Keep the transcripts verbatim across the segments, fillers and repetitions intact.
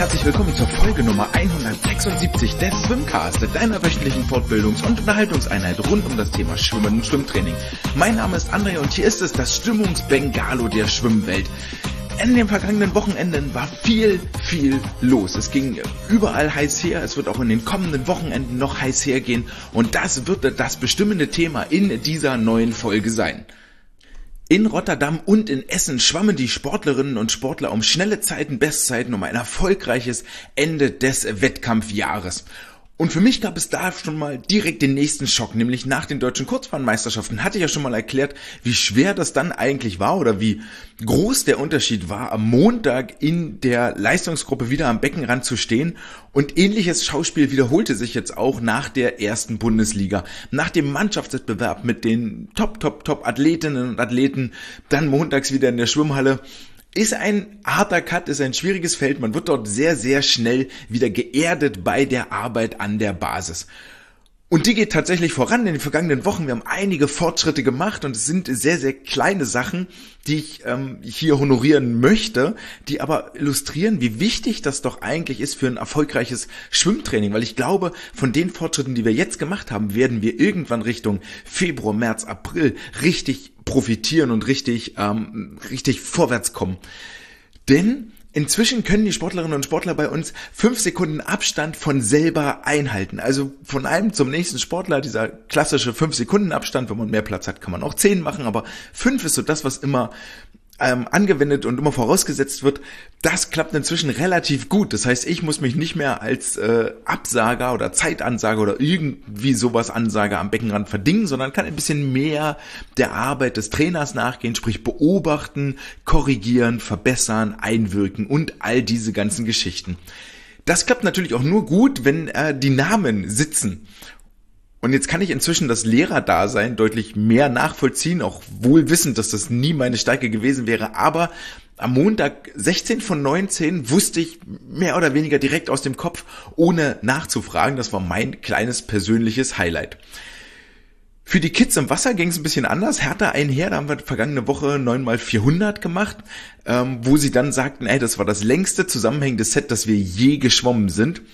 herzlich willkommen zur Folge Nummer hundertsechsundsiebzig des Swimcast, deiner wöchentlichen Fortbildungs- und Unterhaltungseinheit rund um das Thema Schwimmen und Schwimmtraining. Mein Name ist André und hier ist es das Stimmungsbengalo der Schwimmwelt. In den vergangenen Wochenenden war viel, viel los. Es ging überall heiß her, es wird auch in den kommenden Wochenenden noch heiß hergehen und das wird das bestimmende Thema in dieser neuen Folge sein. In Rotterdam und in Essen schwammen die Sportlerinnen und Sportler um schnelle Zeiten, Bestzeiten, um ein erfolgreiches Ende des Wettkampfjahres. Und für mich gab es da schon mal direkt den nächsten Schock, nämlich nach den deutschen Kurzbahnmeisterschaften hatte ich ja schon mal erklärt, wie schwer das dann eigentlich war oder wie groß der Unterschied war, am Montag in der Leistungsgruppe wieder am Beckenrand zu stehen. Und ähnliches Schauspiel wiederholte sich jetzt auch nach der ersten Bundesliga. Nach dem Mannschaftswettbewerb mit den Top, Top, Top Athletinnen und Athleten, dann montags wieder in der Schwimmhalle. Ist ein harter Cut, ist ein schwieriges Feld. Man wird dort sehr, sehr schnell wieder geerdet bei der Arbeit an der Basis. Und die geht tatsächlich voran in den vergangenen Wochen. Wir haben einige Fortschritte gemacht und es sind sehr, sehr kleine Sachen, die ich ähm, hier honorieren möchte, die aber illustrieren, wie wichtig das doch eigentlich ist für ein erfolgreiches Schwimmtraining. Weil ich glaube, von den Fortschritten, die wir jetzt gemacht haben, werden wir irgendwann Richtung Februar, März, April richtig profitieren und richtig, ähm, richtig vorwärts kommen. Denn inzwischen können die Sportlerinnen und Sportler bei uns fünf Sekunden Abstand von selber einhalten. Also von einem zum nächsten Sportler, dieser klassische fünf Sekunden Abstand, wenn man mehr Platz hat, kann man auch zehn machen, aber fünf ist so das, was immer ähm, angewendet und immer vorausgesetzt wird. Das klappt inzwischen relativ gut. Das heißt, ich muss mich nicht mehr als äh, Absager oder Zeitansager oder irgendwie sowas Ansager am Beckenrand verdingen, sondern kann ein bisschen mehr der Arbeit des Trainers nachgehen, sprich beobachten, korrigieren, verbessern, einwirken und all diese ganzen Geschichten. Das klappt natürlich auch nur gut, wenn äh, die Namen sitzen. Und jetzt kann ich inzwischen das Lehrerdasein deutlich mehr nachvollziehen, auch wohl wissend, dass das nie meine Stärke gewesen wäre. Aber am Montag sechzehn von neunzehn wusste ich mehr oder weniger direkt aus dem Kopf, ohne nachzufragen. Das war mein kleines persönliches Highlight. Für die Kids im Wasser ging es ein bisschen anders, härter einher. Da haben wir vergangene Woche neun mal vierhundert gemacht, ähm, wo sie dann sagten, ey, das war das längste zusammenhängende Set, das wir je geschwommen sind.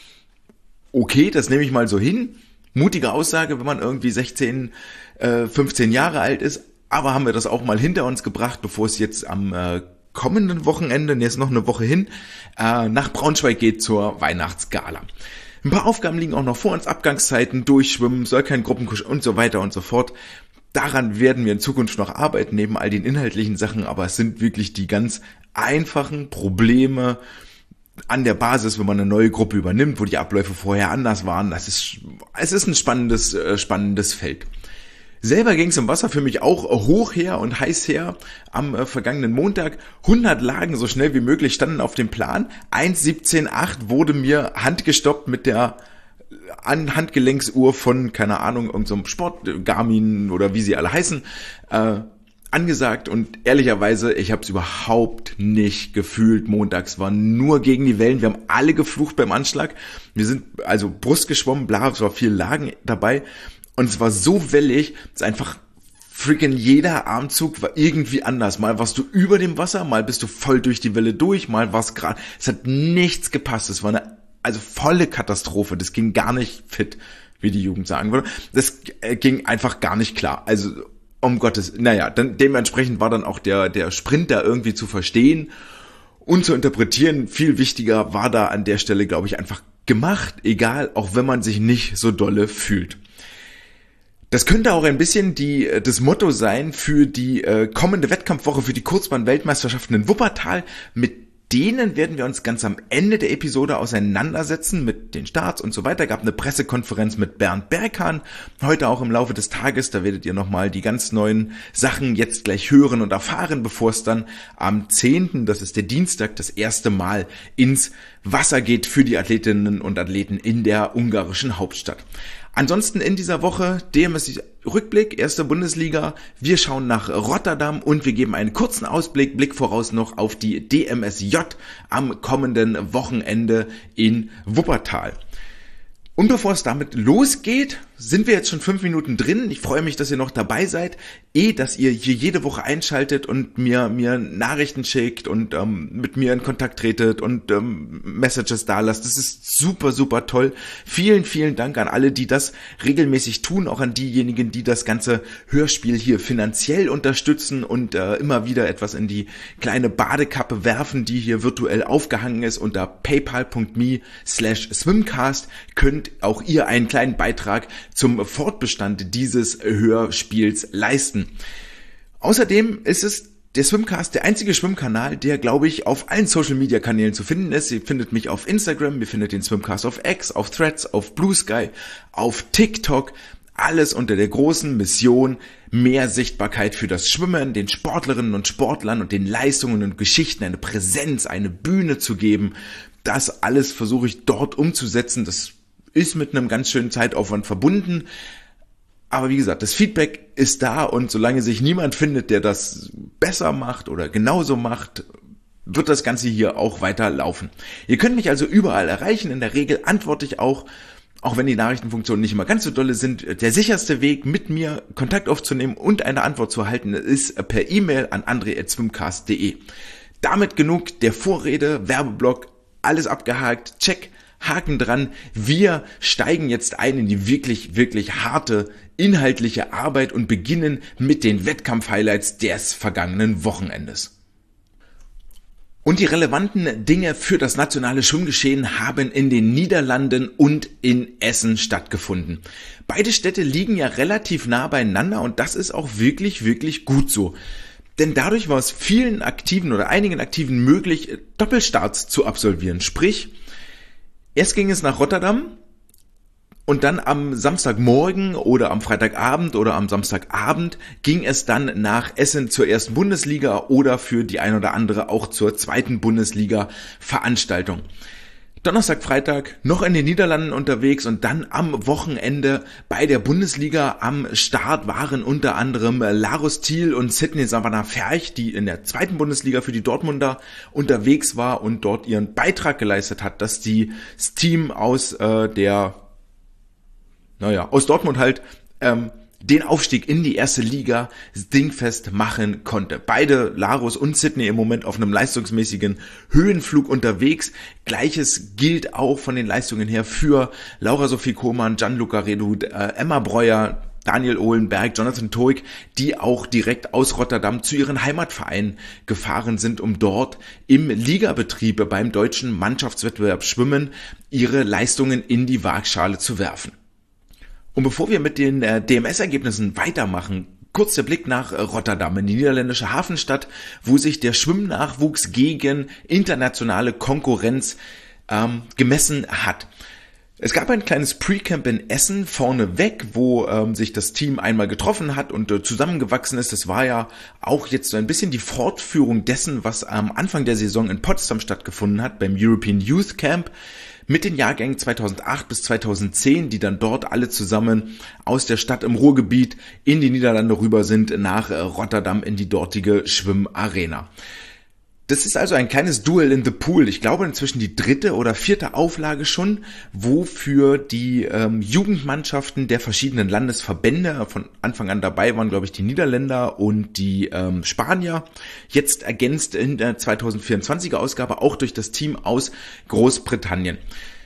Okay, das nehme ich mal so hin. Mutige Aussage, wenn man irgendwie sechzehn, fünfzehn Jahre alt ist, aber haben wir das auch mal hinter uns gebracht, bevor es jetzt am äh, kommenden Wochenende, jetzt noch eine Woche hin, äh, nach Braunschweig geht zur Weihnachtsgala. Ein paar Aufgaben liegen auch noch vor uns, Abgangszeiten, Durchschwimmen, soll kein Gruppenkusch und so weiter und so fort. Daran werden wir in Zukunft noch arbeiten, neben all den inhaltlichen Sachen, aber es sind wirklich die ganz einfachen Probleme an der Basis, wenn man eine neue Gruppe übernimmt, wo die Abläufe vorher anders waren. Das ist, es ist ein spannendes, äh, spannendes Feld. Selber ging es im Wasser für mich auch hoch her und heiß her am äh, vergangenen Montag. hundert Lagen so schnell wie möglich standen auf dem Plan. eins siebzehn acht wurde mir handgestoppt mit der an Handgelenksuhr von, keine Ahnung, irgendeinem Sport, Garmin oder wie sie alle heißen, äh, angesagt und ehrlicherweise, ich habe es überhaupt nicht gefühlt. Montags war nur gegen die Wellen. Wir haben alle geflucht beim Anschlag. Wir sind also Brust geschwommen, bla, es war viel Lagen dabei und es war so wellig, dass einfach freaking jeder Armzug war irgendwie anders. Mal warst du über dem Wasser, mal bist du voll durch die Welle durch, mal war es gerade. Es hat nichts gepasst. Es war eine also volle Katastrophe. Das ging gar nicht fit, wie die Jugend sagen würde. Das ging einfach gar nicht klar. Also um Gottes, naja, dann dementsprechend war dann auch der der Sprint da irgendwie zu verstehen und zu interpretieren. Viel wichtiger war da an der Stelle, glaube ich, einfach gemacht, egal, auch wenn man sich nicht so dolle fühlt. Das könnte auch ein bisschen die das Motto sein für die äh, kommende Wettkampfwoche für die Kurzbahn-Weltmeisterschaften in Wuppertal. Mit denen werden wir uns ganz am Ende der Episode auseinandersetzen mit den Starts und so weiter. Gab eine Pressekonferenz mit Bernd Berghahn, heute auch im Laufe des Tages. Da werdet ihr nochmal die ganz neuen Sachen jetzt gleich hören und erfahren, bevor es dann am zehnten, das ist der Dienstag, das erste Mal ins Wasser geht für die Athletinnen und Athleten in der ungarischen Hauptstadt. Ansonsten in dieser Woche D M S-Rückblick, erste Bundesliga. Wir schauen nach Rotterdam und wir geben einen kurzen Ausblick, Blick voraus noch auf die D M S J am kommenden Wochenende in Wuppertal. Und bevor es damit losgeht, sind wir jetzt schon fünf Minuten drin. Ich freue mich, dass ihr noch dabei seid. Eh, dass ihr hier jede Woche einschaltet und mir mir Nachrichten schickt und ähm, mit mir in Kontakt tretet und ähm, Messages da lasst. Das ist super, super toll. Vielen, vielen Dank an alle, die das regelmäßig tun. Auch an diejenigen, die das ganze Hörspiel hier finanziell unterstützen und äh, immer wieder etwas in die kleine Badekappe werfen, die hier virtuell aufgehangen ist. Unter paypal.me slash swimcast könnt auch ihr einen kleinen Beitrag zum Fortbestand dieses Hörspiels leisten. Außerdem ist es der Swimcast der einzige Schwimmkanal, der, glaube ich, auf allen Social-Media-Kanälen zu finden ist. Ihr findet mich auf Instagram, ihr findet den Swimcast auf X, auf Threads, auf Blue Sky, auf TikTok. Alles unter der großen Mission, mehr Sichtbarkeit für das Schwimmen, den Sportlerinnen und Sportlern und den Leistungen und Geschichten eine Präsenz, eine Bühne zu geben. Das alles versuche ich dort umzusetzen. Das ist mit einem ganz schönen Zeitaufwand verbunden. Aber wie gesagt, das Feedback ist da und solange sich niemand findet, der das besser macht oder genauso macht, wird das Ganze hier auch weiter laufen. Ihr könnt mich also überall erreichen. In der Regel antworte ich auch, auch wenn die Nachrichtenfunktionen nicht immer ganz so dolle sind. Der sicherste Weg, mit mir Kontakt aufzunehmen und eine Antwort zu erhalten, ist per E-Mail an andre at swimcast punkt de. Damit genug der Vorrede, Werbeblock, alles abgehakt, check. Haken dran, wir steigen jetzt ein in die wirklich, wirklich harte inhaltliche Arbeit und beginnen mit den Wettkampf-Highlights des vergangenen Wochenendes. Und die relevanten Dinge für das nationale Schwimmgeschehen haben in den Niederlanden und in Essen stattgefunden. Beide Städte liegen ja relativ nah beieinander und das ist auch wirklich, wirklich gut so. Denn dadurch war es vielen Aktiven oder einigen Aktiven möglich, Doppelstarts zu absolvieren, sprich, erst ging es nach Rotterdam und dann am Samstagmorgen oder am Freitagabend oder am Samstagabend ging es dann nach Essen zur ersten Bundesliga oder für die ein oder andere auch zur zweiten Bundesliga-Veranstaltung. Donnerstag, Freitag noch in den Niederlanden unterwegs und dann am Wochenende bei der Bundesliga am Start waren unter anderem Larus Thiel und Sydney Savannah Ferch, die in der zweiten Bundesliga für die Dortmunder unterwegs war und dort ihren Beitrag geleistet hat, dass die, das Team aus äh, der, naja, aus Dortmund halt ähm, den Aufstieg in die erste Liga dingfest machen konnte. Beide, Larus und Sydney, im Moment auf einem leistungsmäßigen Höhenflug unterwegs. Gleiches gilt auch von den Leistungen her für Laura Sophie Kohmann, Gianluca Redut, äh, Emma Breuer, Daniel Ohlenberg, Jonathan Toik, die auch direkt aus Rotterdam zu ihren Heimatvereinen gefahren sind, um dort im Ligabetrieb beim deutschen Mannschaftswettbewerb Schwimmen ihre Leistungen in die Waagschale zu werfen. Und bevor wir mit den äh, D M S-Ergebnissen weitermachen, kurz der Blick nach äh, Rotterdam, in die niederländische Hafenstadt, wo sich der Schwimmnachwuchs gegen internationale Konkurrenz ähm, gemessen hat. Es gab ein kleines Pre-Camp in Essen vorneweg, wo ähm, sich das Team einmal getroffen hat und äh, zusammengewachsen ist. Das war ja auch jetzt so ein bisschen die Fortführung dessen, was am Anfang der Saison in Potsdam stattgefunden hat, beim European Youth Camp. Mit den Jahrgängen zweitausendacht bis zweitausendzehn, die dann dort alle zusammen aus der Stadt im Ruhrgebiet in die Niederlande rüber sind, nach Rotterdam in die dortige Schwimmarena. Das ist also ein kleines Duel in the Pool. Ich glaube inzwischen die dritte oder vierte Auflage schon, wo für die ähm, Jugendmannschaften der verschiedenen Landesverbände von Anfang an dabei waren, glaube ich, die Niederländer und die ähm, Spanier. Jetzt ergänzt in der zweitausendvierundzwanziger Ausgabe auch durch das Team aus Großbritannien.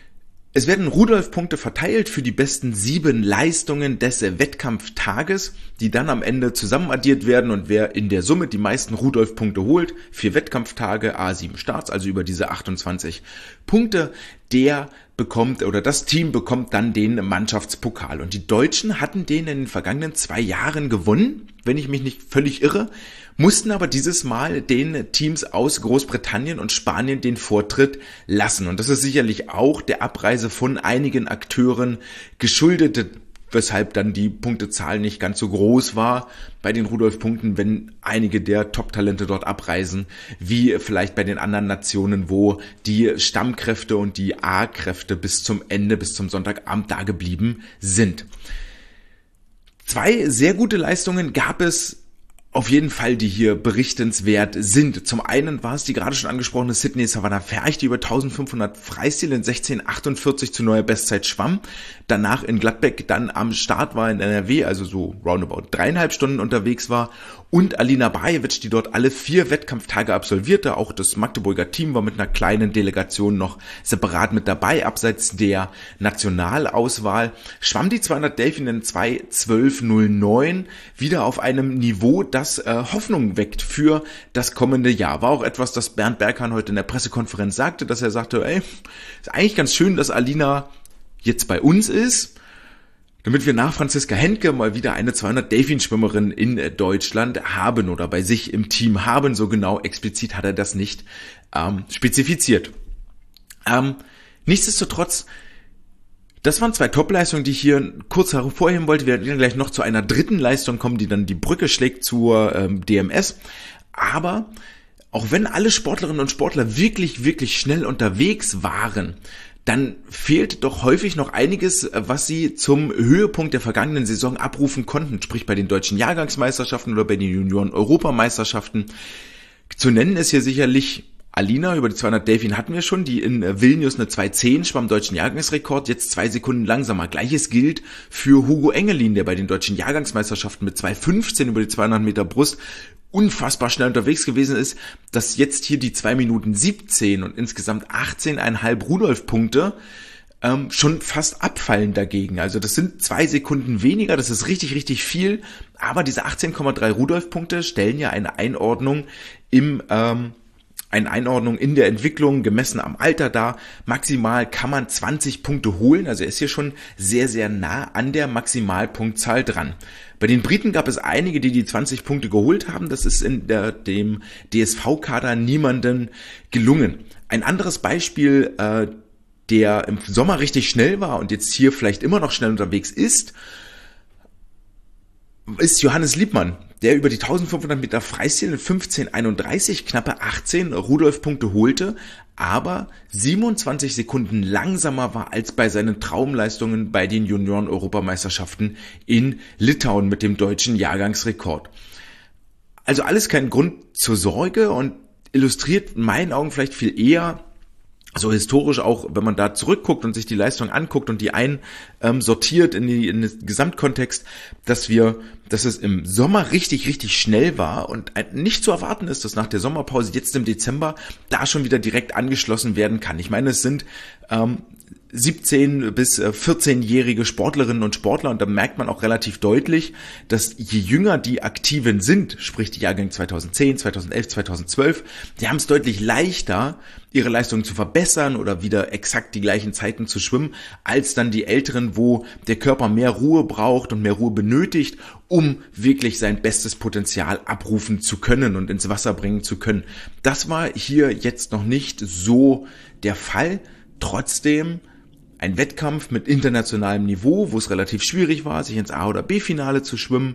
Es werden Rudolf-Punkte verteilt für die besten sieben Leistungen des Wettkampftages, die dann am Ende zusammenaddiert werden und wer in der Summe die meisten Rudolf-Punkte holt, vier Wettkampftage, a sieben Starts, also über diese achtundzwanzig Punkte, der bekommt oder das Team bekommt dann den Mannschaftspokal. Und die Deutschen hatten den in den vergangenen zwei Jahren gewonnen, wenn ich mich nicht völlig irre, mussten aber dieses Mal den Teams aus Großbritannien und Spanien den Vortritt lassen. Und das ist sicherlich auch der Abreise von einigen Akteuren geschuldet, weshalb dann die Punktezahl nicht ganz so groß war bei den Rudolf-Punkten, wenn einige der Top-Talente dort abreisen, wie vielleicht bei den anderen Nationen, wo die Stammkräfte und die A-Kräfte bis zum Ende, bis zum Sonntagabend da geblieben sind. Zwei sehr gute Leistungen gab es auf jeden Fall, die hier berichtenswert sind. Zum einen war es die gerade schon angesprochene Sydney Savannah Ferch, die über eintausendfünfhundert Freistil in sechzehn achtundvierzig zu neuer Bestzeit schwamm. Danach in Gladbeck dann am Start war in N R W, also so roundabout dreieinhalb Stunden unterwegs war. Und Alina Bajewicz, die dort alle vier Wettkampftage absolvierte. Auch das Magdeburger Team war mit einer kleinen Delegation noch separat mit dabei, abseits der Nationalauswahl. Schwamm die zweihundert Delfin in zwei zwölf null neun wieder auf einem Niveau, das äh, Hoffnung weckt für das kommende Jahr. War auch etwas, das Bernd Berghahn heute in der Pressekonferenz sagte, dass er sagte, ey, ist eigentlich ganz schön, dass Alina jetzt bei uns ist, damit wir nach Franziska Henke mal wieder eine zweihundert Delfin-Schwimmerin in Deutschland haben oder bei sich im Team haben. So genau explizit hat er das nicht ähm, spezifiziert. Ähm, nichtsdestotrotz, das waren zwei Top-Leistungen, die ich hier kurz hervorheben wollte. Wir werden gleich noch zu einer dritten Leistung kommen, die dann die Brücke schlägt zur ähm, D M S. Aber auch wenn alle Sportlerinnen und Sportler wirklich, wirklich schnell unterwegs waren, dann fehlt doch häufig noch einiges, was sie zum Höhepunkt der vergangenen Saison abrufen konnten, sprich bei den deutschen Jahrgangsmeisterschaften oder bei den Junioren-Europameisterschaften. Zu nennen ist hier sicherlich Alina, über die zweihundert Delfin hatten wir schon, die in Vilnius eine zwei zehn schwamm, deutschen Jahrgangsrekord, jetzt zwei Sekunden langsamer. Gleiches gilt für Hugo Engelin, der bei den deutschen Jahrgangsmeisterschaften mit zwei fünfzehn über die zweihundert Meter Brust unfassbar schnell unterwegs gewesen ist, dass jetzt hier die zwei Minuten siebzehn und insgesamt achtzehn Komma fünf Rudolf-Punkte ähm, schon fast abfallen dagegen. Also das sind zwei Sekunden weniger, das ist richtig, richtig viel, aber diese achtzehn Komma drei Rudolf-Punkte stellen ja eine Einordnung im ähm, eine Einordnung in der Entwicklung, gemessen am Alter dar. Maximal kann man zwanzig Punkte holen, also er ist hier schon sehr, sehr nah an der Maximalpunktzahl dran. Bei den Briten gab es einige, die die zwanzig Punkte geholt haben. Das ist in der, dem D S V-Kader niemandem gelungen. Ein anderes Beispiel, äh, der im Sommer richtig schnell war und jetzt hier vielleicht immer noch schnell unterwegs ist, ist Johannes Liebmann, der über die eintausendfünfhundert Meter Freistil in fünfzehn einunddreißig knappe achtzehn Rudolf-Punkte holte, aber siebenundzwanzig Sekunden langsamer war als bei seinen Traumleistungen bei den Junioren-Europameisterschaften in Litauen mit dem deutschen Jahrgangsrekord. Also alles kein Grund zur Sorge und illustriert in meinen Augen vielleicht viel eher, so historisch auch, wenn man da zurückguckt und sich die Leistung anguckt und die einsortiert ähm, in, die, in den Gesamtkontext, dass wir, dass es im Sommer richtig, richtig schnell war und nicht zu erwarten ist, dass nach der Sommerpause jetzt im Dezember da schon wieder direkt angeschlossen werden kann. Ich meine, es sind ähm, siebzehn- bis vierzehnjährige Sportlerinnen und Sportler und da merkt man auch relativ deutlich, dass je jünger die Aktiven sind, sprich die Jahrgänge zweitausendzehn, zweitausendelf, zweitausendzwölf, die haben es deutlich leichter, ihre Leistungen zu verbessern oder wieder exakt die gleichen Zeiten zu schwimmen, als dann die Älteren, wo der Körper mehr Ruhe braucht und mehr Ruhe benötigt, um wirklich sein bestes Potenzial abrufen zu können und ins Wasser bringen zu können. Das war hier jetzt noch nicht so der Fall. Trotzdem ein Wettkampf mit internationalem Niveau, wo es relativ schwierig war, sich ins A- oder B-Finale zu schwimmen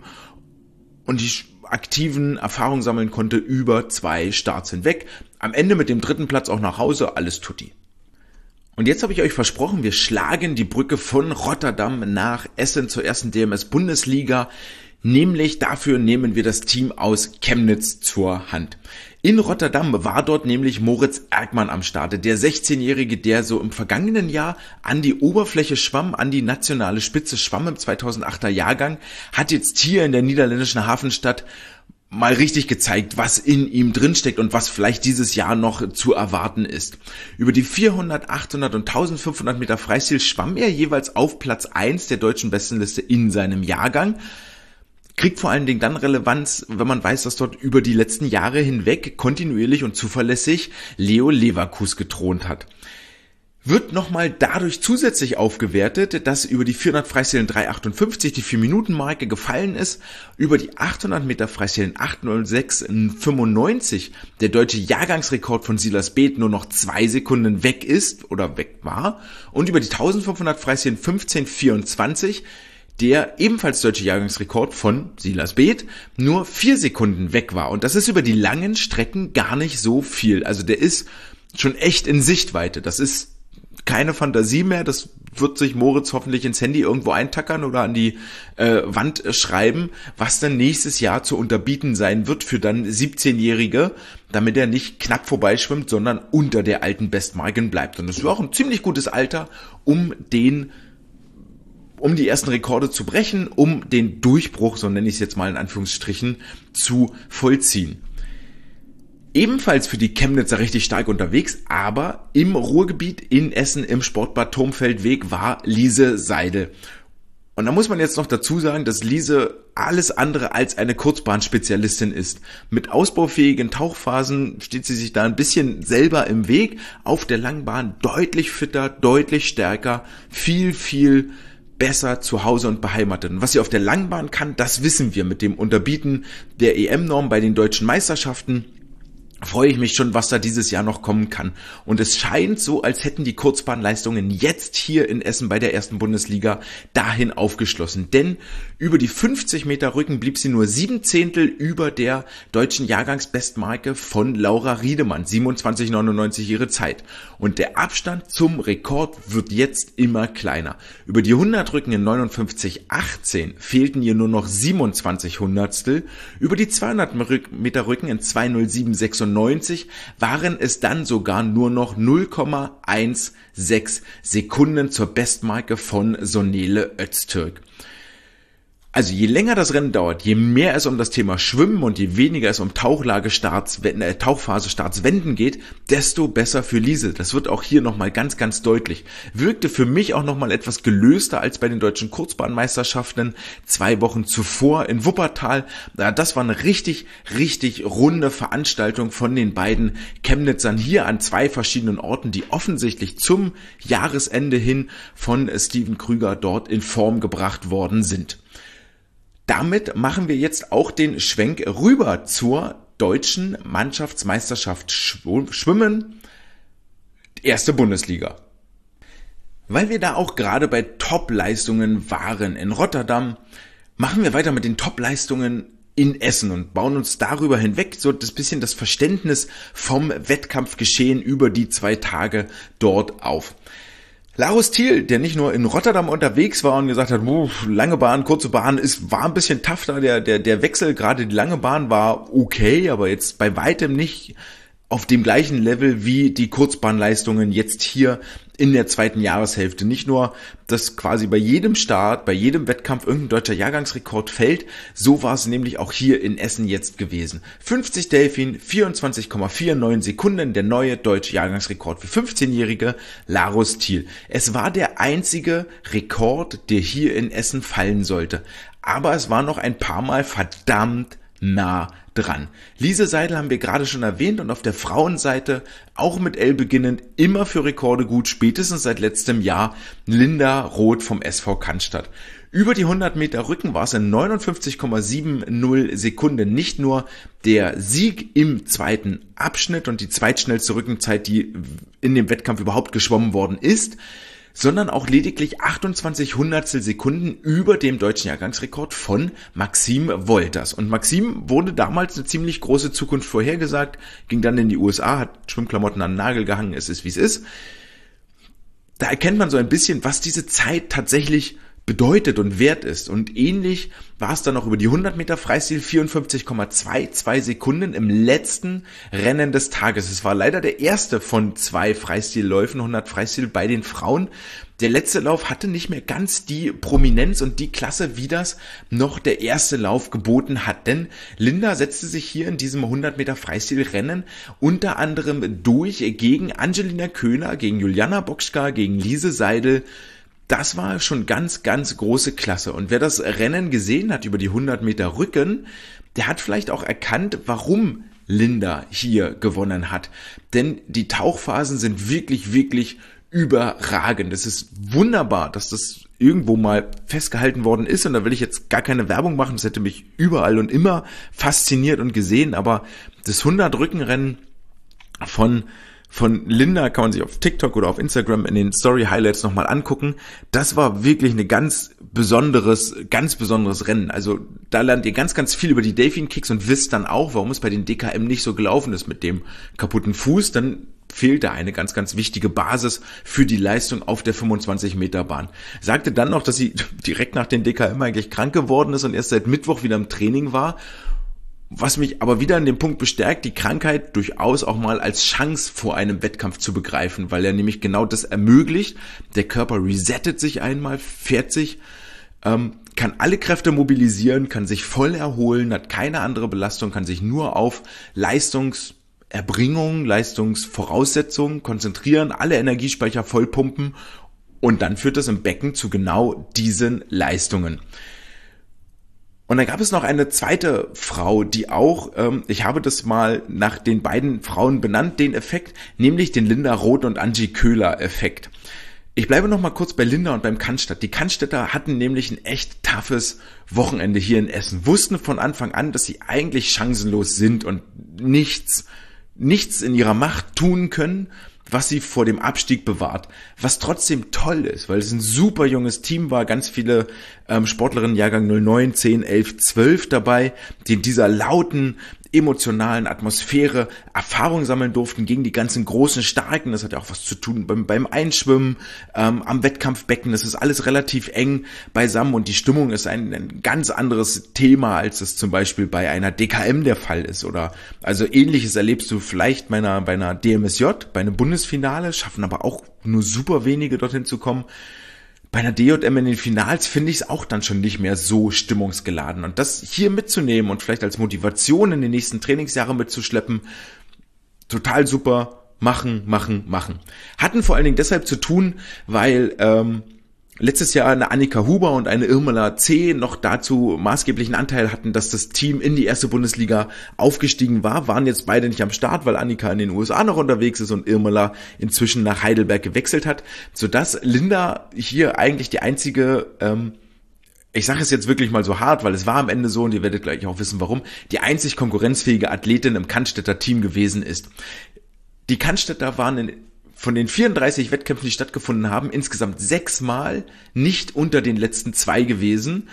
und die aktiven Erfahrungen sammeln konnte über zwei Starts hinweg. Am Ende mit dem dritten Platz auch nach Hause, alles tutti. Und jetzt habe ich euch versprochen, wir schlagen die Brücke von Rotterdam nach Essen zur ersten D M S-Bundesliga. Nämlich dafür nehmen wir das Team aus Chemnitz zur Hand. In Rotterdam war dort nämlich Moritz Erkmann am Starte, der sechzehnjährige, der so im vergangenen Jahr an die Oberfläche schwamm, an die nationale Spitze schwamm im zweitausendachter Jahrgang, hat jetzt hier in der niederländischen Hafenstadt mal richtig gezeigt, was in ihm drinsteckt und was vielleicht dieses Jahr noch zu erwarten ist. Über die vierhundert, achthundert und eintausendfünfhundert Meter Freistil schwamm er jeweils auf Platz eins der deutschen Bestenliste in seinem Jahrgang. Kriegt vor allen Dingen dann Relevanz, wenn man weiß, dass dort über die letzten Jahre hinweg kontinuierlich und zuverlässig Leo Leverkus gethront hat. Wird nochmal dadurch zusätzlich aufgewertet, dass über die vierhundert Freistil in drei achtundfünfzig die vier Minuten Marke gefallen ist, über die achthundert Meter Freistil in acht null sechs fünfundneunzig der deutsche Jahrgangsrekord von Silas Beth nur noch zwei Sekunden weg ist oder weg war und über die eintausendfünfhundert Freistil in fünfzehn vierundzwanzig der ebenfalls deutsche Jahrgangsrekord von Silas Beth nur vier Sekunden weg war. Und das ist über die langen Strecken gar nicht so viel. Also der ist schon echt in Sichtweite. Das ist keine Fantasie mehr. Das wird sich Moritz hoffentlich ins Handy irgendwo eintackern oder an die äh, Wand äh, schreiben, was dann nächstes Jahr zu unterbieten sein wird für dann siebzehnjährige, damit er nicht knapp vorbeischwimmt, sondern unter der alten Bestmarken bleibt. Und das ist auch ein ziemlich gutes Alter, um den um die ersten Rekorde zu brechen, um den Durchbruch, so nenne ich es jetzt mal in Anführungsstrichen, zu vollziehen. Ebenfalls für die Chemnitzer richtig stark unterwegs, aber im Ruhrgebiet in Essen im Sportbad Turmfeldweg war Lise Seidel. Und da muss man jetzt noch dazu sagen, dass Lise alles andere als eine Kurzbahnspezialistin ist. Mit ausbaufähigen Tauchphasen steht sie sich da ein bisschen selber im Weg. Auf der Langbahn deutlich fitter, deutlich stärker, viel, viel besser zu Hause und beheimatet. Und was sie auf der Langbahn kann, das wissen wir mit dem Unterbieten der E M-Norm bei den deutschen Meisterschaften. Freue ich mich schon, was da dieses Jahr noch kommen kann. Und es scheint so, als hätten die Kurzbahnleistungen jetzt hier in Essen bei der ersten Bundesliga dahin aufgeschlossen. Denn über die fünfzig Meter Rücken blieb sie nur sieben Zehntel über der deutschen Jahrgangsbestmarke von Laura Riedemann, siebenundzwanzig neunundneunzig ihre Zeit. Und der Abstand zum Rekord wird jetzt immer kleiner. Über die hundert Rücken in neunundfünfzig achtzehn fehlten ihr nur noch siebenundzwanzig Hundertstel. Über die zweihundert Meter Rücken in zwei null sieben sechsundneunzig waren es dann sogar nur noch null Komma sechzehn Sekunden zur Bestmarke von Sonele Öztürk. Also je länger das Rennen dauert, je mehr es um das Thema Schwimmen und je weniger es um Tauchlagestarts, äh, Tauchphase Starts Wenden geht, desto besser für Lise. Das wird auch hier nochmal ganz, ganz deutlich. Wirkte für mich auch nochmal etwas gelöster als bei den deutschen Kurzbahnmeisterschaften zwei Wochen zuvor in Wuppertal. Das war eine richtig, richtig runde Veranstaltung von den beiden Chemnitzern hier an zwei verschiedenen Orten, die offensichtlich zum Jahresende hin von Steven Krüger dort in Form gebracht worden sind. Damit machen wir jetzt auch den Schwenk rüber zur deutschen Mannschaftsmeisterschaft Schwimmen, erste Bundesliga. Weil wir da auch gerade bei Top-Leistungen waren in Rotterdam, machen wir weiter mit den Top-Leistungen in Essen und bauen uns darüber hinweg so das bisschen das Verständnis vom Wettkampfgeschehen über die zwei Tage dort auf. Larus Thiel, der nicht nur in Rotterdam unterwegs war und gesagt hat, lange Bahn, kurze Bahn, ist, war ein bisschen tough da, der, der, der Wechsel, gerade die lange Bahn war okay, aber jetzt bei weitem nicht auf dem gleichen Level wie die Kurzbahnleistungen jetzt hier in der zweiten Jahreshälfte. Nicht nur, dass quasi bei jedem Start, bei jedem Wettkampf irgendein deutscher Jahrgangsrekord fällt, so war es nämlich auch hier in Essen jetzt gewesen. fünfzig Delfin, vierundzwanzig Komma neunundvierzig Sekunden, der neue deutsche Jahrgangsrekord für fünfzehnjährige Larus Thiel. Es war der einzige Rekord, der hier in Essen fallen sollte. Aber es war noch ein paar Mal verdammt nah dran. Lise Seidel haben wir gerade schon erwähnt und auf der Frauenseite auch mit L beginnend immer für Rekorde gut, spätestens seit letztem Jahr Linda Roth vom S V Cannstatt. Über die hundert Meter Rücken war es in neunundfünfzig Komma siebzig Sekunden nicht nur der Sieg im zweiten Abschnitt und die zweitschnellste Rückenzeit, die in dem Wettkampf überhaupt geschwommen worden ist, sondern auch lediglich achtundzwanzig Hundertstel Sekunden über dem deutschen Jahrgangsrekord von Maxim Wolters. Und Maxim wurde damals eine ziemlich große Zukunft vorhergesagt, ging dann in die U S A, hat Schwimmklamotten an den Nagel gehangen, es ist wie es ist. Da erkennt man so ein bisschen, was diese Zeit tatsächlich bedeutet und wert ist. Und ähnlich war es dann auch über die hundert Meter Freistil, vierundfünfzig Komma zweiundzwanzig Sekunden im letzten Rennen des Tages. Es war leider der erste von zwei Freistilläufen, hundert Freistil bei den Frauen. Der letzte Lauf hatte nicht mehr ganz die Prominenz und die Klasse, wie das noch der erste Lauf geboten hat. Denn Linda setzte sich hier in diesem hundert Meter Freistilrennen unter anderem durch gegen Angelina Köhner, gegen Juliana Bokschka, gegen Lise Seidel. Das war schon ganz, ganz große Klasse. Und wer das Rennen gesehen hat über die hundert Meter Rücken, der hat vielleicht auch erkannt, warum Linda hier gewonnen hat. Denn die Tauchphasen sind wirklich, wirklich überragend. Es ist wunderbar, dass das irgendwo mal festgehalten worden ist. Und da will ich jetzt gar keine Werbung machen. Das hätte mich überall und immer fasziniert und gesehen. Aber das hundert Rückenrennen von Von Linda kann man sich auf TikTok oder auf Instagram in den Story Highlights nochmal angucken. Das war wirklich eine ganz besonderes, ganz besonderes Rennen. Also da lernt ihr ganz, ganz viel über die Delfin Kicks und wisst dann auch, warum es bei den D K M nicht so gelaufen ist mit dem kaputten Fuß. Dann fehlte eine ganz, ganz wichtige Basis für die Leistung auf der fünfundzwanzig Meter Bahn. Sagte dann noch, dass sie direkt nach den D K M eigentlich krank geworden ist und erst seit Mittwoch wieder im Training war. Was mich aber wieder an dem Punkt bestärkt, die Krankheit durchaus auch mal als Chance vor einem Wettkampf zu begreifen, weil er nämlich genau das ermöglicht. Der Körper resettet sich einmal, fährt sich, ähm, kann alle Kräfte mobilisieren, kann sich voll erholen, hat keine andere Belastung, kann sich nur auf Leistungserbringung, Leistungsvoraussetzungen konzentrieren, alle Energiespeicher vollpumpen und dann führt das im Becken zu genau diesen Leistungen. Und dann gab es noch eine zweite Frau, die auch, ähm, ich habe das mal nach den beiden Frauen benannt, den Effekt, nämlich den Linda Roth und Angie Köhler Effekt. Ich bleibe noch mal kurz bei Linda und beim Cannstatt. Die Cannstätter hatten nämlich ein echt toughes Wochenende hier in Essen, wussten von Anfang an, dass sie eigentlich chancenlos sind und nichts, nichts in ihrer Macht tun können, was sie vor dem Abstieg bewahrt, was trotzdem toll ist, weil es ein super junges Team war, ganz viele ähm, Sportlerinnen Jahrgang null neun, zehn, elf, zwölf dabei, die in dieser lauten, emotionalen Atmosphäre Erfahrung sammeln durften gegen die ganzen großen Starken. Das hat ja auch was zu tun beim, beim Einschwimmen, ähm, am Wettkampfbecken. Das ist alles relativ eng beisammen und die Stimmung ist ein, ein ganz anderes Thema, als es zum Beispiel bei einer D K M der Fall ist. Oder also Ähnliches erlebst du vielleicht bei einer, bei einer D M S J, bei einem Bundesfinale, schaffen aber auch nur super wenige dorthin zu kommen. Bei einer D J M in den Finals finde ich es auch dann schon nicht mehr so stimmungsgeladen. Und das hier mitzunehmen und vielleicht als Motivation in den nächsten Trainingsjahren mitzuschleppen, total super, machen, machen, machen. Hatten vor allen Dingen deshalb zu tun, weil ähm, letztes Jahr eine Annika Huber und eine Irmela C. noch dazu maßgeblichen Anteil hatten, dass das Team in die erste Bundesliga aufgestiegen war, waren jetzt beide nicht am Start, weil Annika in den U S A noch unterwegs ist und Irmela inzwischen nach Heidelberg gewechselt hat, sodass Linda hier eigentlich die einzige, ähm, ich sage es jetzt wirklich mal so hart, weil es war am Ende so und ihr werdet gleich auch wissen warum, die einzig konkurrenzfähige Athletin im Cannstätter Team gewesen ist. Die Cannstätter waren in von den vierunddreißig Wettkämpfen, die stattgefunden haben, insgesamt sechsmal nicht unter den letzten zwei gewesen.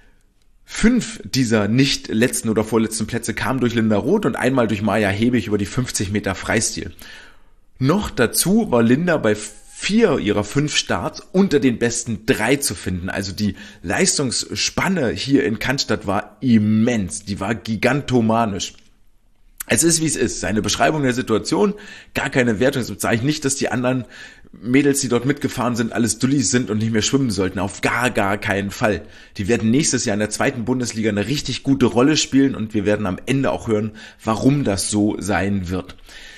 Fünf dieser nicht letzten oder vorletzten Plätze kamen durch Linda Roth und einmal durch Maja Hebig über die fünfzig Meter Freistil. Noch dazu war Linda bei vier ihrer fünf Starts unter den besten drei zu finden. Also die Leistungsspanne hier in Cannstatt war immens, die war gigantomanisch. Es ist, wie es ist. Seine Beschreibung der Situation, gar keine Wertung. Es bezeichnet nicht, dass die anderen Mädels, die dort mitgefahren sind, alles Dullis sind und nicht mehr schwimmen sollten. Auf gar, gar keinen Fall. Die werden nächstes Jahr in der zweiten Bundesliga eine richtig gute Rolle spielen und wir werden am Ende auch hören, warum das so sein wird.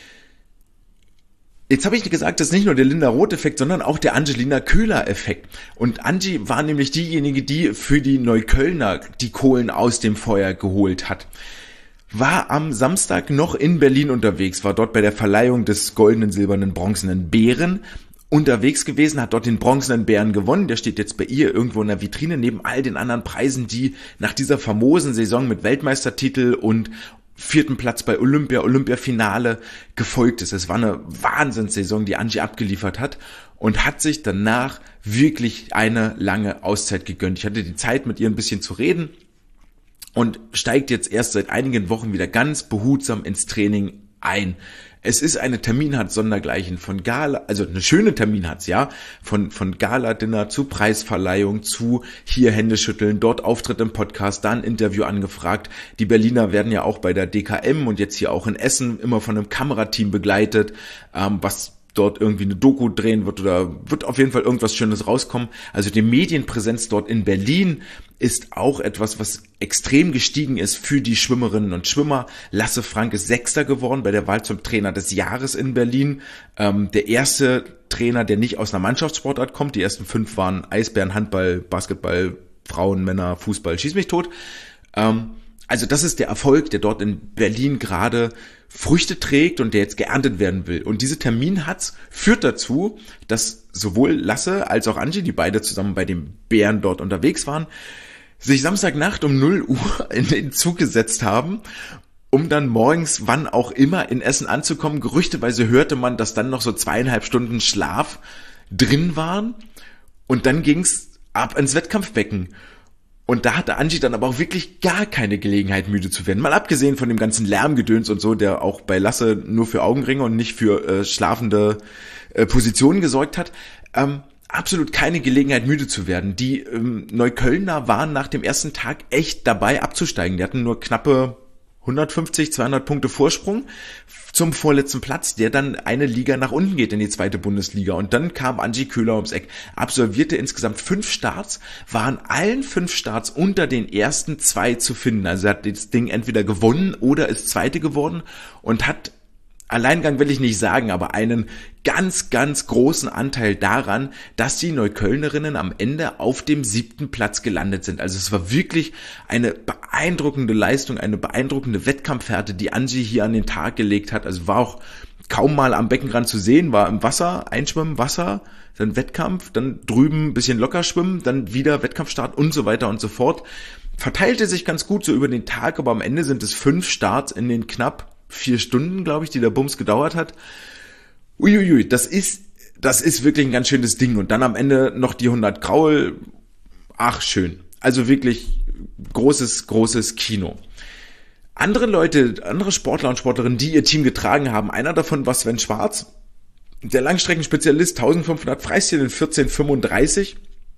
Jetzt habe ich gesagt, das ist nicht nur der Linda Roth-Effekt, sondern auch der Angelina Köhler-Effekt. Und Angie war nämlich diejenige, die für die Neuköllner die Kohlen aus dem Feuer geholt hat. War am Samstag noch in Berlin unterwegs, war dort bei der Verleihung des goldenen, silbernen, bronzenen Bären unterwegs gewesen, hat dort den bronzenen Bären gewonnen. Der steht jetzt bei ihr irgendwo in der Vitrine neben all den anderen Preisen, die nach dieser famosen Saison mit Weltmeistertitel und vierten Platz bei Olympia, Olympiafinale gefolgt ist. Es war eine Wahnsinnssaison, die Angie abgeliefert hat und hat sich danach wirklich eine lange Auszeit gegönnt. Ich hatte die Zeit, mit ihr ein bisschen zu reden. Und steigt jetzt erst seit einigen Wochen wieder ganz behutsam ins Training ein. Es ist eine Terminhatz sondergleichen von Gala, also eine schöne Terminhatz, ja, von von Gala-Dinner zu Preisverleihung zu hier Hände schütteln, dort Auftritt im Podcast, da ein Interview angefragt. Die Berliner werden ja auch bei der D K M und jetzt hier auch in Essen immer von einem Kamerateam begleitet, ähm, was dort irgendwie eine Doku drehen wird oder wird auf jeden Fall irgendwas Schönes rauskommen. Also die Medienpräsenz dort in Berlin ist auch etwas, was extrem gestiegen ist für die Schwimmerinnen und Schwimmer. Lasse Frank ist Sechster geworden bei der Wahl zum Trainer des Jahres in Berlin. Ähm, der erste Trainer, der nicht aus einer Mannschaftssportart kommt. Die ersten fünf waren Eisbären, Handball, Basketball, Frauen, Männer, Fußball, schieß mich tot. Ähm, Also das ist der Erfolg, der dort in Berlin gerade Früchte trägt und der jetzt geerntet werden will. Und diese Terminhatz führt dazu, dass sowohl Lasse als auch Angie, die beide zusammen bei den Bären dort unterwegs waren, sich Samstagnacht um null Uhr in den Zug gesetzt haben, um dann morgens, wann auch immer, in Essen anzukommen. Gerüchteweise hörte man, dass dann noch so zweieinhalb Stunden Schlaf drin waren. Und dann ging's ab ins Wettkampfbecken. Und da hatte Angie dann aber auch wirklich gar keine Gelegenheit, müde zu werden. Mal abgesehen von dem ganzen Lärmgedöns und so, der auch bei Lasse nur für Augenringe und nicht für äh, schlafende äh, Positionen gesorgt hat. Ähm, absolut keine Gelegenheit, müde zu werden. Die ähm, Neuköllner waren nach dem ersten Tag echt dabei abzusteigen. Die hatten nur knappe hundertfünfzig, zweihundert Punkte Vorsprung zum vorletzten Platz, der dann eine Liga nach unten geht in die zweite Bundesliga. Und dann kam Angie Köhler ums Eck, absolvierte insgesamt fünf Starts, waren allen fünf Starts unter den ersten zwei zu finden. Also er hat das Ding entweder gewonnen oder ist Zweite geworden und hat, Alleingang will ich nicht sagen, aber einen ganz, ganz großen Anteil daran, dass die Neuköllnerinnen am Ende auf dem siebten Platz gelandet sind. Also es war wirklich eine beeindruckende Leistung, eine beeindruckende Wettkampfhärte, die Angie hier an den Tag gelegt hat. Also war auch kaum mal am Beckenrand zu sehen, war im Wasser, Einschwimmen, Wasser, dann Wettkampf, dann drüben ein bisschen locker schwimmen, dann wieder Wettkampfstart und so weiter und so fort. Verteilte sich ganz gut so über den Tag, aber am Ende sind es fünf Starts in den knapp vier Stunden, glaube ich, die der Bums gedauert hat. Uiuiui, das ist, das ist wirklich ein ganz schönes Ding. Und dann am Ende noch die hundert Graul. Ach, schön. Also wirklich großes, großes Kino. Andere Leute, andere Sportler und Sportlerinnen, die ihr Team getragen haben, einer davon war Sven Schwarz, der Langstreckenspezialist, eintausendfünfhundert Freistil in vierzehn fünfunddreißig.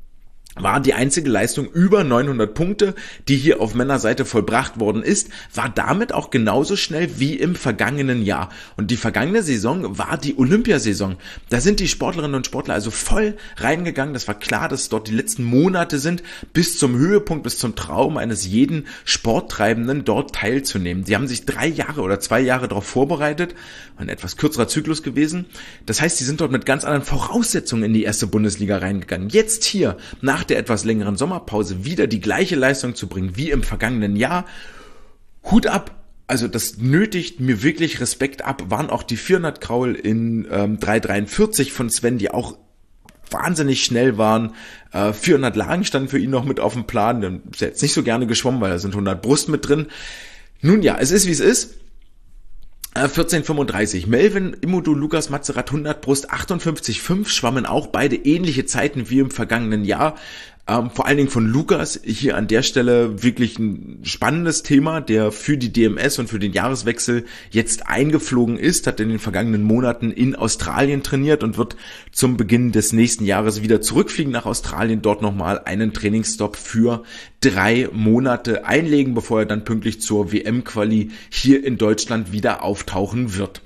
War die einzige Leistung über neunhundert Punkte, die hier auf Männerseite vollbracht worden ist, war damit auch genauso schnell wie im vergangenen Jahr. Und die vergangene Saison war die Olympiasaison. Da sind die Sportlerinnen und Sportler also voll reingegangen. Das war klar, dass es dort die letzten Monate sind, bis zum Höhepunkt, bis zum Traum eines jeden Sporttreibenden dort teilzunehmen. Sie haben sich drei Jahre oder zwei Jahre darauf vorbereitet, ein etwas kürzerer Zyklus gewesen. Das heißt, sie sind dort mit ganz anderen Voraussetzungen in die erste Bundesliga reingegangen. Jetzt hier, nach der etwas längeren Sommerpause, wieder die gleiche Leistung zu bringen wie im vergangenen Jahr. Hut ab. Also das nötigt mir wirklich Respekt ab. Waren auch die vierhundert Kraul in ähm, drei dreiundvierzig von Sven, die auch wahnsinnig schnell waren. Äh, vierhundert Lagen standen für ihn noch mit auf dem Plan. Dann ist er jetzt nicht so gerne geschwommen, weil da sind hundert Brust mit drin. Nun ja, es ist wie es ist. vierzehn fünfunddreißig. Melvin Immodu, Lukas Mazerat, hundert Brust, achtundfünfzig Komma fünf, schwammen auch beide ähnliche Zeiten wie im vergangenen Jahr. Ähm, vor allen Dingen von Lukas hier an der Stelle wirklich ein spannendes Thema, der für die D M S und für den Jahreswechsel jetzt eingeflogen ist, hat in den vergangenen Monaten in Australien trainiert und wird zum Beginn des nächsten Jahres wieder zurückfliegen nach Australien, dort nochmal einen Trainingsstopp für drei Monate einlegen, bevor er dann pünktlich zur W M-Quali hier in Deutschland wieder auftauchen wird.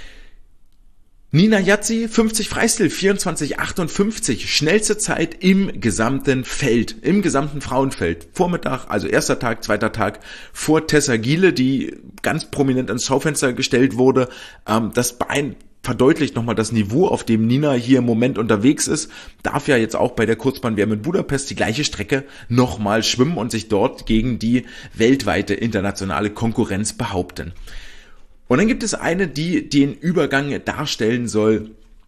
Nina Yazzi, fünfzig Freistil, vierundzwanzig achtundfünfzig, schnellste Zeit im gesamten Feld, im gesamten Frauenfeld. Vormittag, also erster Tag, zweiter Tag vor Tessa Giele, die ganz prominent ans Schaufenster gestellt wurde. Ähm, das beein- verdeutlicht nochmal das Niveau, auf dem Nina hier im Moment unterwegs ist. Darf ja jetzt auch bei der Kurzbahn-W M in Budapest die gleiche Strecke nochmal schwimmen und sich dort gegen die weltweite internationale Konkurrenz behaupten. Und dann gibt es eine, die den Übergang darstellen soll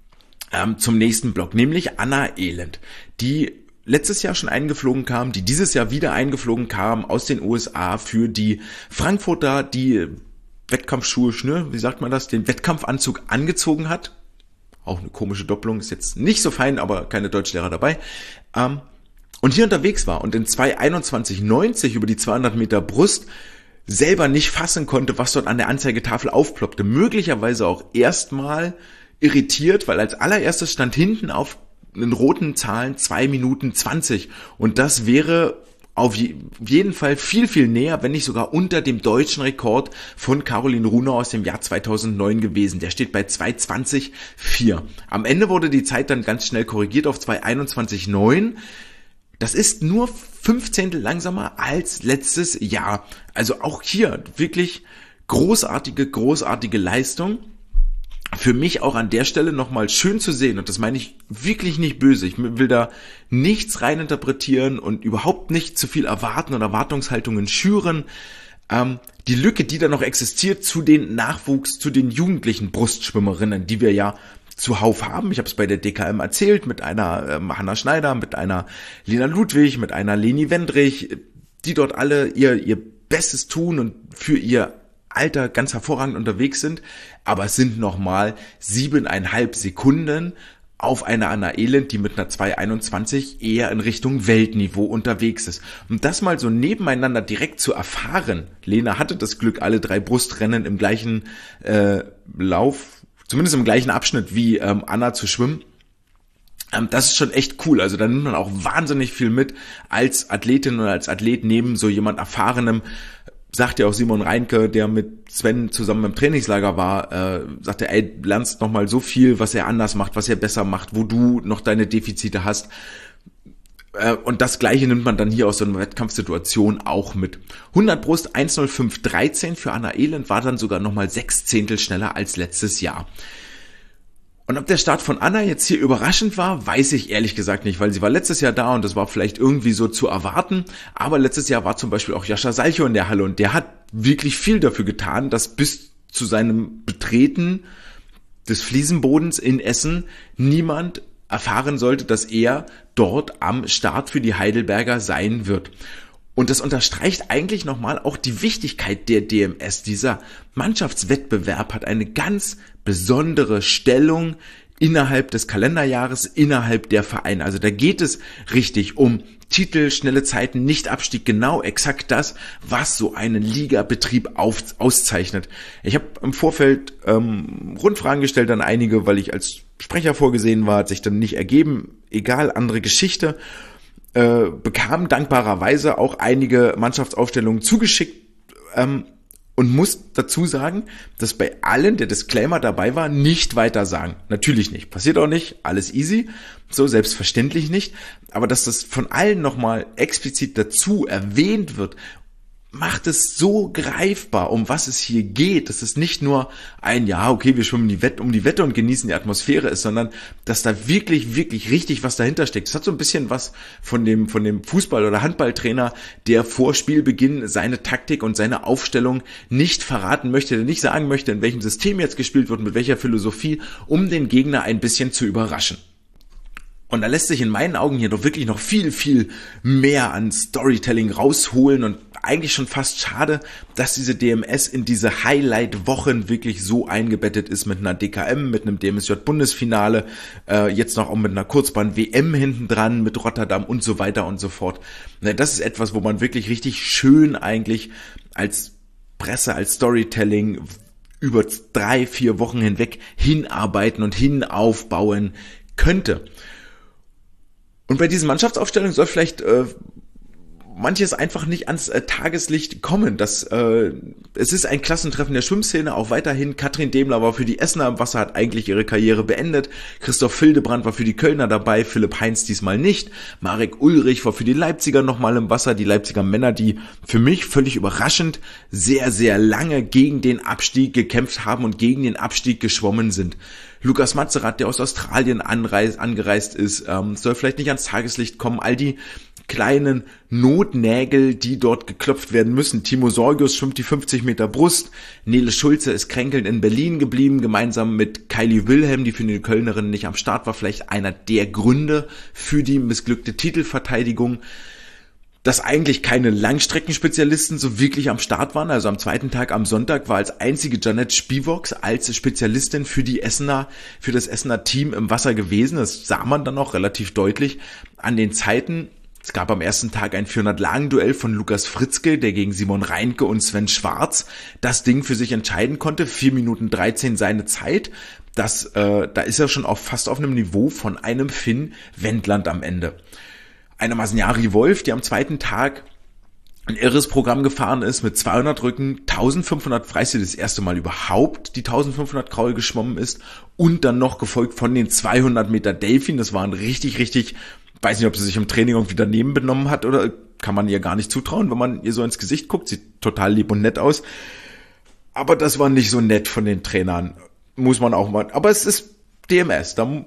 ähm, zum nächsten Block, nämlich Anna Elend, die letztes Jahr schon eingeflogen kam, die dieses Jahr wieder eingeflogen kam aus den U S A für die Frankfurter, die Wettkampfschuhe, ne, wie sagt man das, den Wettkampfanzug angezogen hat. Auch eine komische Doppelung, ist jetzt nicht so fein, aber keine Deutschlehrer dabei. Ähm, und hier unterwegs war und in zwei einundzwanzig neunzig über die zweihundert Meter Brust selber nicht fassen konnte, was dort an der Anzeigetafel aufploppte. Möglicherweise auch erstmal irritiert, weil als allererstes stand hinten auf den roten Zahlen zwei Minuten zwanzig. Und das wäre auf jeden Fall viel, viel näher, wenn nicht sogar unter dem deutschen Rekord von Caroline Runau aus dem Jahr zweitausendneun gewesen. Der steht bei zwei zwanzig vier. Am Ende wurde die Zeit dann ganz schnell korrigiert auf zwei einundzwanzig neun. Das ist nur fünf Zehntel langsamer als letztes Jahr. Also auch hier wirklich großartige, großartige Leistung. Für mich auch an der Stelle nochmal schön zu sehen, und das meine ich wirklich nicht böse. Ich will da nichts reininterpretieren und überhaupt nicht zu viel erwarten und Erwartungshaltungen schüren. Ähm, die Lücke, die da noch existiert zu den Nachwuchs, zu den jugendlichen Brustschwimmerinnen, die wir ja zuhauf haben. Ich habe es bei der D K M erzählt, mit einer ähm, Hanna Schneider, mit einer Lena Ludwig, mit einer Leni Wendrich, die dort alle ihr ihr Bestes tun und für ihr Alter ganz hervorragend unterwegs sind. Aber es sind nochmal siebeneinhalb Sekunden auf eine Anna Elend, die mit einer zwei einundzwanzig eher in Richtung Weltniveau unterwegs ist. Und das mal so nebeneinander direkt zu erfahren, Lena hatte das Glück, alle drei Brustrennen im gleichen äh, Lauf, zumindest im gleichen Abschnitt wie ähm, Anna zu schwimmen, ähm, das ist schon echt cool. Also da nimmt man auch wahnsinnig viel mit als Athletin oder als Athlet neben so jemand Erfahrenem. Sagt ja auch Simon Reinke, der mit Sven zusammen im Trainingslager war, äh, sagt er, ey, lernst noch mal so viel, was er anders macht, was er besser macht, wo du noch deine Defizite hast. Äh, und das Gleiche nimmt man dann hier aus so einer Wettkampfsituation auch mit. hundert Brust eins null fünf dreizehn für Anna Elend war dann sogar noch mal sechs Zehntel schneller als letztes Jahr. Und ob der Start von Anna jetzt hier überraschend war, weiß ich ehrlich gesagt nicht, weil sie war letztes Jahr da und das war vielleicht irgendwie so zu erwarten. Aber letztes Jahr war zum Beispiel auch Jascha Salcho in der Halle und der hat wirklich viel dafür getan, dass bis zu seinem Betreten des Fliesenbodens in Essen niemand erfahren sollte, dass er dort am Start für die Heidelberger sein wird. Und das unterstreicht eigentlich nochmal auch die Wichtigkeit der D M S. Dieser Mannschaftswettbewerb hat eine ganz besondere Stellung innerhalb des Kalenderjahres, innerhalb der Vereine. Also da geht es richtig um Titel, schnelle Zeiten, Nicht-Abstieg, genau exakt das, was so einen Ligabetrieb auf, auszeichnet. Ich habe im Vorfeld ähm, Rundfragen gestellt an einige, weil ich als Sprecher vorgesehen war, hat sich dann nicht ergeben. Egal, andere Geschichte. Äh, bekam dankbarerweise auch einige Mannschaftsaufstellungen zugeschickt ähm, und muss dazu sagen, dass bei allen der Disclaimer dabei war, nicht weiter sagen. Natürlich nicht, passiert auch nicht, alles easy, so selbstverständlich nicht, aber dass das von allen nochmal explizit dazu erwähnt wird, macht es so greifbar, um was es hier geht, dass es nicht nur ein, ja, okay, wir schwimmen die Wette, um die Wette und genießen die Atmosphäre ist, sondern dass da wirklich, wirklich richtig was dahinter steckt. Es hat so ein bisschen was von dem, von dem Fußball- oder Handballtrainer, der vor Spielbeginn seine Taktik und seine Aufstellung nicht verraten möchte, der nicht sagen möchte, in welchem System jetzt gespielt wird, mit welcher Philosophie, um den Gegner ein bisschen zu überraschen. Und da lässt sich in meinen Augen hier doch wirklich noch viel, viel mehr an Storytelling rausholen und eigentlich schon fast schade, dass diese D M S in diese Highlight-Wochen wirklich so eingebettet ist mit einer D K M, mit einem D M S J-Bundesfinale, äh, jetzt noch auch mit einer Kurzbahn-W M hinten dran, mit Rotterdam und so weiter und so fort. Das ist etwas, wo man wirklich richtig schön eigentlich als Presse, als Storytelling über drei, vier Wochen hinweg hinarbeiten und hinaufbauen könnte. Und bei diesen Mannschaftsaufstellungen soll vielleicht äh, manches einfach nicht ans äh, Tageslicht kommen. Das, äh, es ist ein Klassentreffen der Schwimmszene, auch weiterhin. Katrin Demler war für die Essener im Wasser, hat eigentlich ihre Karriere beendet. Christoph Hildebrand war für die Kölner dabei, Philipp Heinz diesmal nicht. Marek Ulrich war für die Leipziger nochmal im Wasser. Die Leipziger Männer, die für mich völlig überraschend sehr, sehr lange gegen den Abstieg gekämpft haben und gegen den Abstieg geschwommen sind. Lukas Matzerath, der aus Australien anreist, angereist ist, ähm, soll vielleicht nicht ans Tageslicht kommen. All die kleinen Notnägel, die dort geklopft werden müssen. Timo Sorgius schwimmt die fünfzig Meter Brust. Nele Schulze ist kränkelnd in Berlin geblieben, gemeinsam mit Kylie Wilhelm, die für die Kölnerin nicht am Start war. Vielleicht einer der Gründe für die missglückte Titelverteidigung. Dass eigentlich keine Langstreckenspezialisten so wirklich am Start waren. Also am zweiten Tag, am Sonntag, war als einzige Janet Spivox als Spezialistin für die Essener, für das Essener Team im Wasser gewesen. Das sah man dann auch relativ deutlich an den Zeiten. Es gab am ersten Tag ein vierhundert-Lagen-Duell von Lukas Fritzke, der gegen Simon Reinke und Sven Schwarz das Ding für sich entscheiden konnte. vier Minuten dreizehn seine Zeit. Das, äh, da ist er schon auf, fast auf einem Niveau von einem Finn Wendland am Ende. Eine Masniari Wolf, die am zweiten Tag ein irres Programm gefahren ist mit zweihundert Rücken, eintausendfünfhundert Freistil, das erste Mal überhaupt die eintausendfünfhundert Kraul geschwommen ist und dann noch gefolgt von den zweihundert Meter Delfin. Das waren richtig, richtig, weiß nicht, ob sie sich im Training irgendwie daneben benommen hat oder kann man ihr gar nicht zutrauen, wenn man ihr so ins Gesicht guckt. Sieht total lieb und nett aus. Aber das war nicht so nett von den Trainern, muss man auch mal. Aber es ist D M S. Da,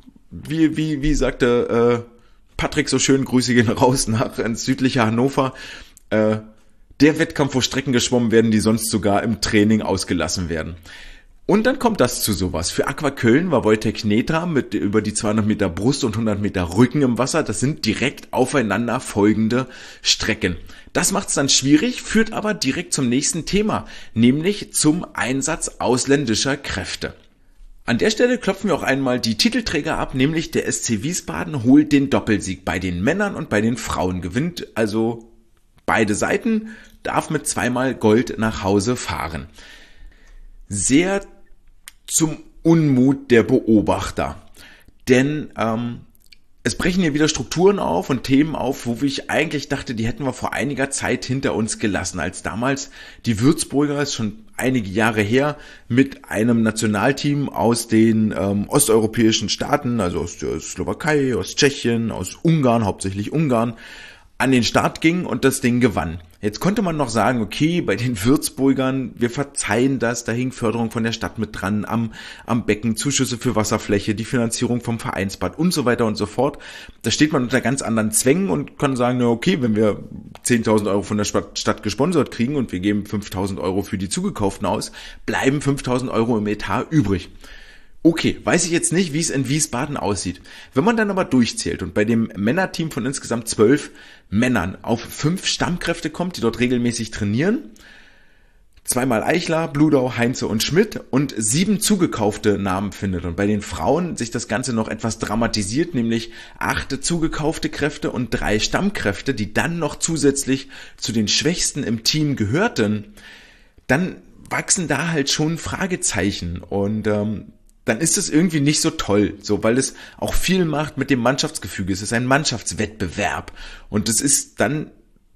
wie, wie, wie sagte äh, Patrick so schön, Grüße gehen raus nach ins südliche Hannover. Äh, der Wettkampf, wo Strecken geschwommen werden, die sonst sogar im Training ausgelassen werden. Und dann kommt das zu sowas. Für Aqua Köln war Wojtek Netra mit über die zweihundert Meter Brust und hundert Meter Rücken im Wasser. Das sind direkt aufeinander folgende Strecken. Das macht es dann schwierig, führt aber direkt zum nächsten Thema, nämlich zum Einsatz ausländischer Kräfte. An der Stelle klopfen wir auch einmal die Titelträger ab, nämlich der S C Wiesbaden holt den Doppelsieg bei den Männern und bei den Frauen, gewinnt also beide Seiten, darf mit zweimal Gold nach Hause fahren. Sehr zum Unmut der Beobachter, denn ähm, es brechen hier wieder Strukturen auf und Themen auf, wo ich eigentlich dachte, die hätten wir vor einiger Zeit hinter uns gelassen, als damals die Würzburger, ist schon einige Jahre her, mit einem Nationalteam aus den ähm, osteuropäischen Staaten, also aus der Slowakei, aus Tschechien, aus Ungarn, hauptsächlich Ungarn, an den Start ging und das Ding gewann. Jetzt konnte man noch sagen, okay, bei den Würzburgern, wir verzeihen das, da hing Förderung von der Stadt mit dran, am, am Becken, Zuschüsse für Wasserfläche, die Finanzierung vom Vereinsbad und so weiter und so fort. Da steht man unter ganz anderen Zwängen und kann sagen, na okay, wenn wir zehntausend Euro von der Stadt, Stadt gesponsert kriegen und wir geben fünftausend Euro für die Zugekauften aus, bleiben fünftausend Euro im Etat übrig. Okay, weiß ich jetzt nicht, wie es in Wiesbaden aussieht. Wenn man dann aber durchzählt und bei dem Männerteam von insgesamt zwölf Männern auf fünf Stammkräfte kommt, die dort regelmäßig trainieren, zweimal Eichler, Bludau, Heinze und Schmidt und sieben zugekaufte Namen findet und bei den Frauen sich das Ganze noch etwas dramatisiert, nämlich acht zugekaufte Kräfte und drei Stammkräfte, die dann noch zusätzlich zu den Schwächsten im Team gehörten, dann wachsen da halt schon Fragezeichen und ähm, dann ist es irgendwie nicht so toll, so, weil es auch viel macht mit dem Mannschaftsgefüge. Es ist ein Mannschaftswettbewerb und es ist dann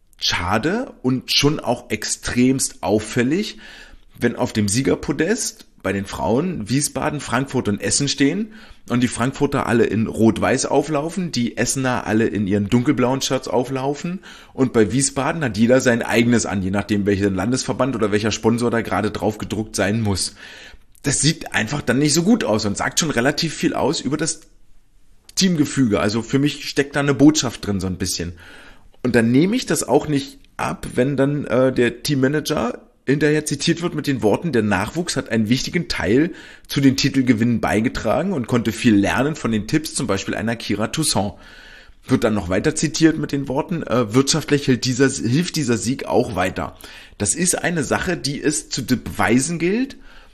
schade und schon auch extremst auffällig, wenn auf dem Siegerpodest bei den Frauen Wiesbaden, Frankfurt und Essen stehen und die Frankfurter alle in Rot-Weiß auflaufen, die Essener alle in ihren dunkelblauen Shirts auflaufen und bei Wiesbaden hat jeder sein eigenes an, je nachdem welcher Landesverband oder welcher Sponsor da gerade drauf gedruckt sein muss. Das sieht einfach dann nicht so gut aus und sagt schon relativ viel aus über das Teamgefüge. Also für mich steckt da eine Botschaft drin so ein bisschen. Und dann nehme ich das auch nicht ab, wenn dann äh, der Teammanager hinterher zitiert wird mit den Worten, der Nachwuchs hat einen wichtigen Teil zu den Titelgewinnen beigetragen und konnte viel lernen von den Tipps, zum Beispiel einer Kira Toussaint. Wird dann noch weiter zitiert mit den Worten, äh, wirtschaftlich hilft dieser, hilft dieser Sieg auch weiter. Das ist eine Sache, die es zu beweisen gilt,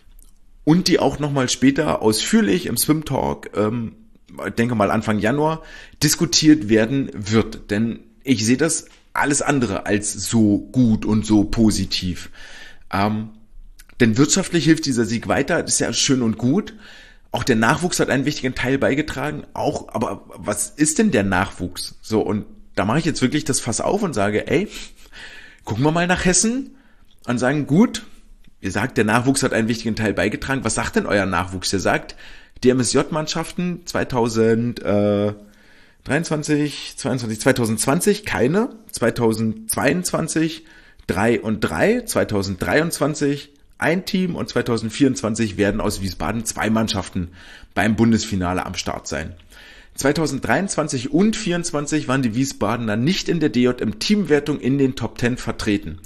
und die auch nochmal später ausführlich im Swim Talk, ähm, ich denke mal Anfang Januar, diskutiert werden wird. Denn ich sehe das alles andere als so gut und so positiv. Ähm, denn wirtschaftlich hilft dieser Sieg weiter, das ist ja schön und gut. Auch der Nachwuchs hat einen wichtigen Teil beigetragen. Auch, aber was ist denn der Nachwuchs? So, und da mache ich jetzt wirklich das Fass auf und sage, ey, gucken wir mal nach Hessen und sagen, gut, ihr sagt, der Nachwuchs hat einen wichtigen Teil beigetragen. Was sagt denn euer Nachwuchs? Ihr sagt, die M S J-Mannschaften zweitausenddreiundzwanzig, zweiundzwanzig, zweitausendzwanzig keine, zweitausendzweiundzwanzig drei und drei, zweitausenddreiundzwanzig ein Team und zweitausendvierundzwanzig werden aus Wiesbaden zwei Mannschaften beim Bundesfinale am Start sein. zweitausenddreiundzwanzig und vierundzwanzig waren die Wiesbadener nicht in der D J M-Teamwertung in den Top Ten vertreten.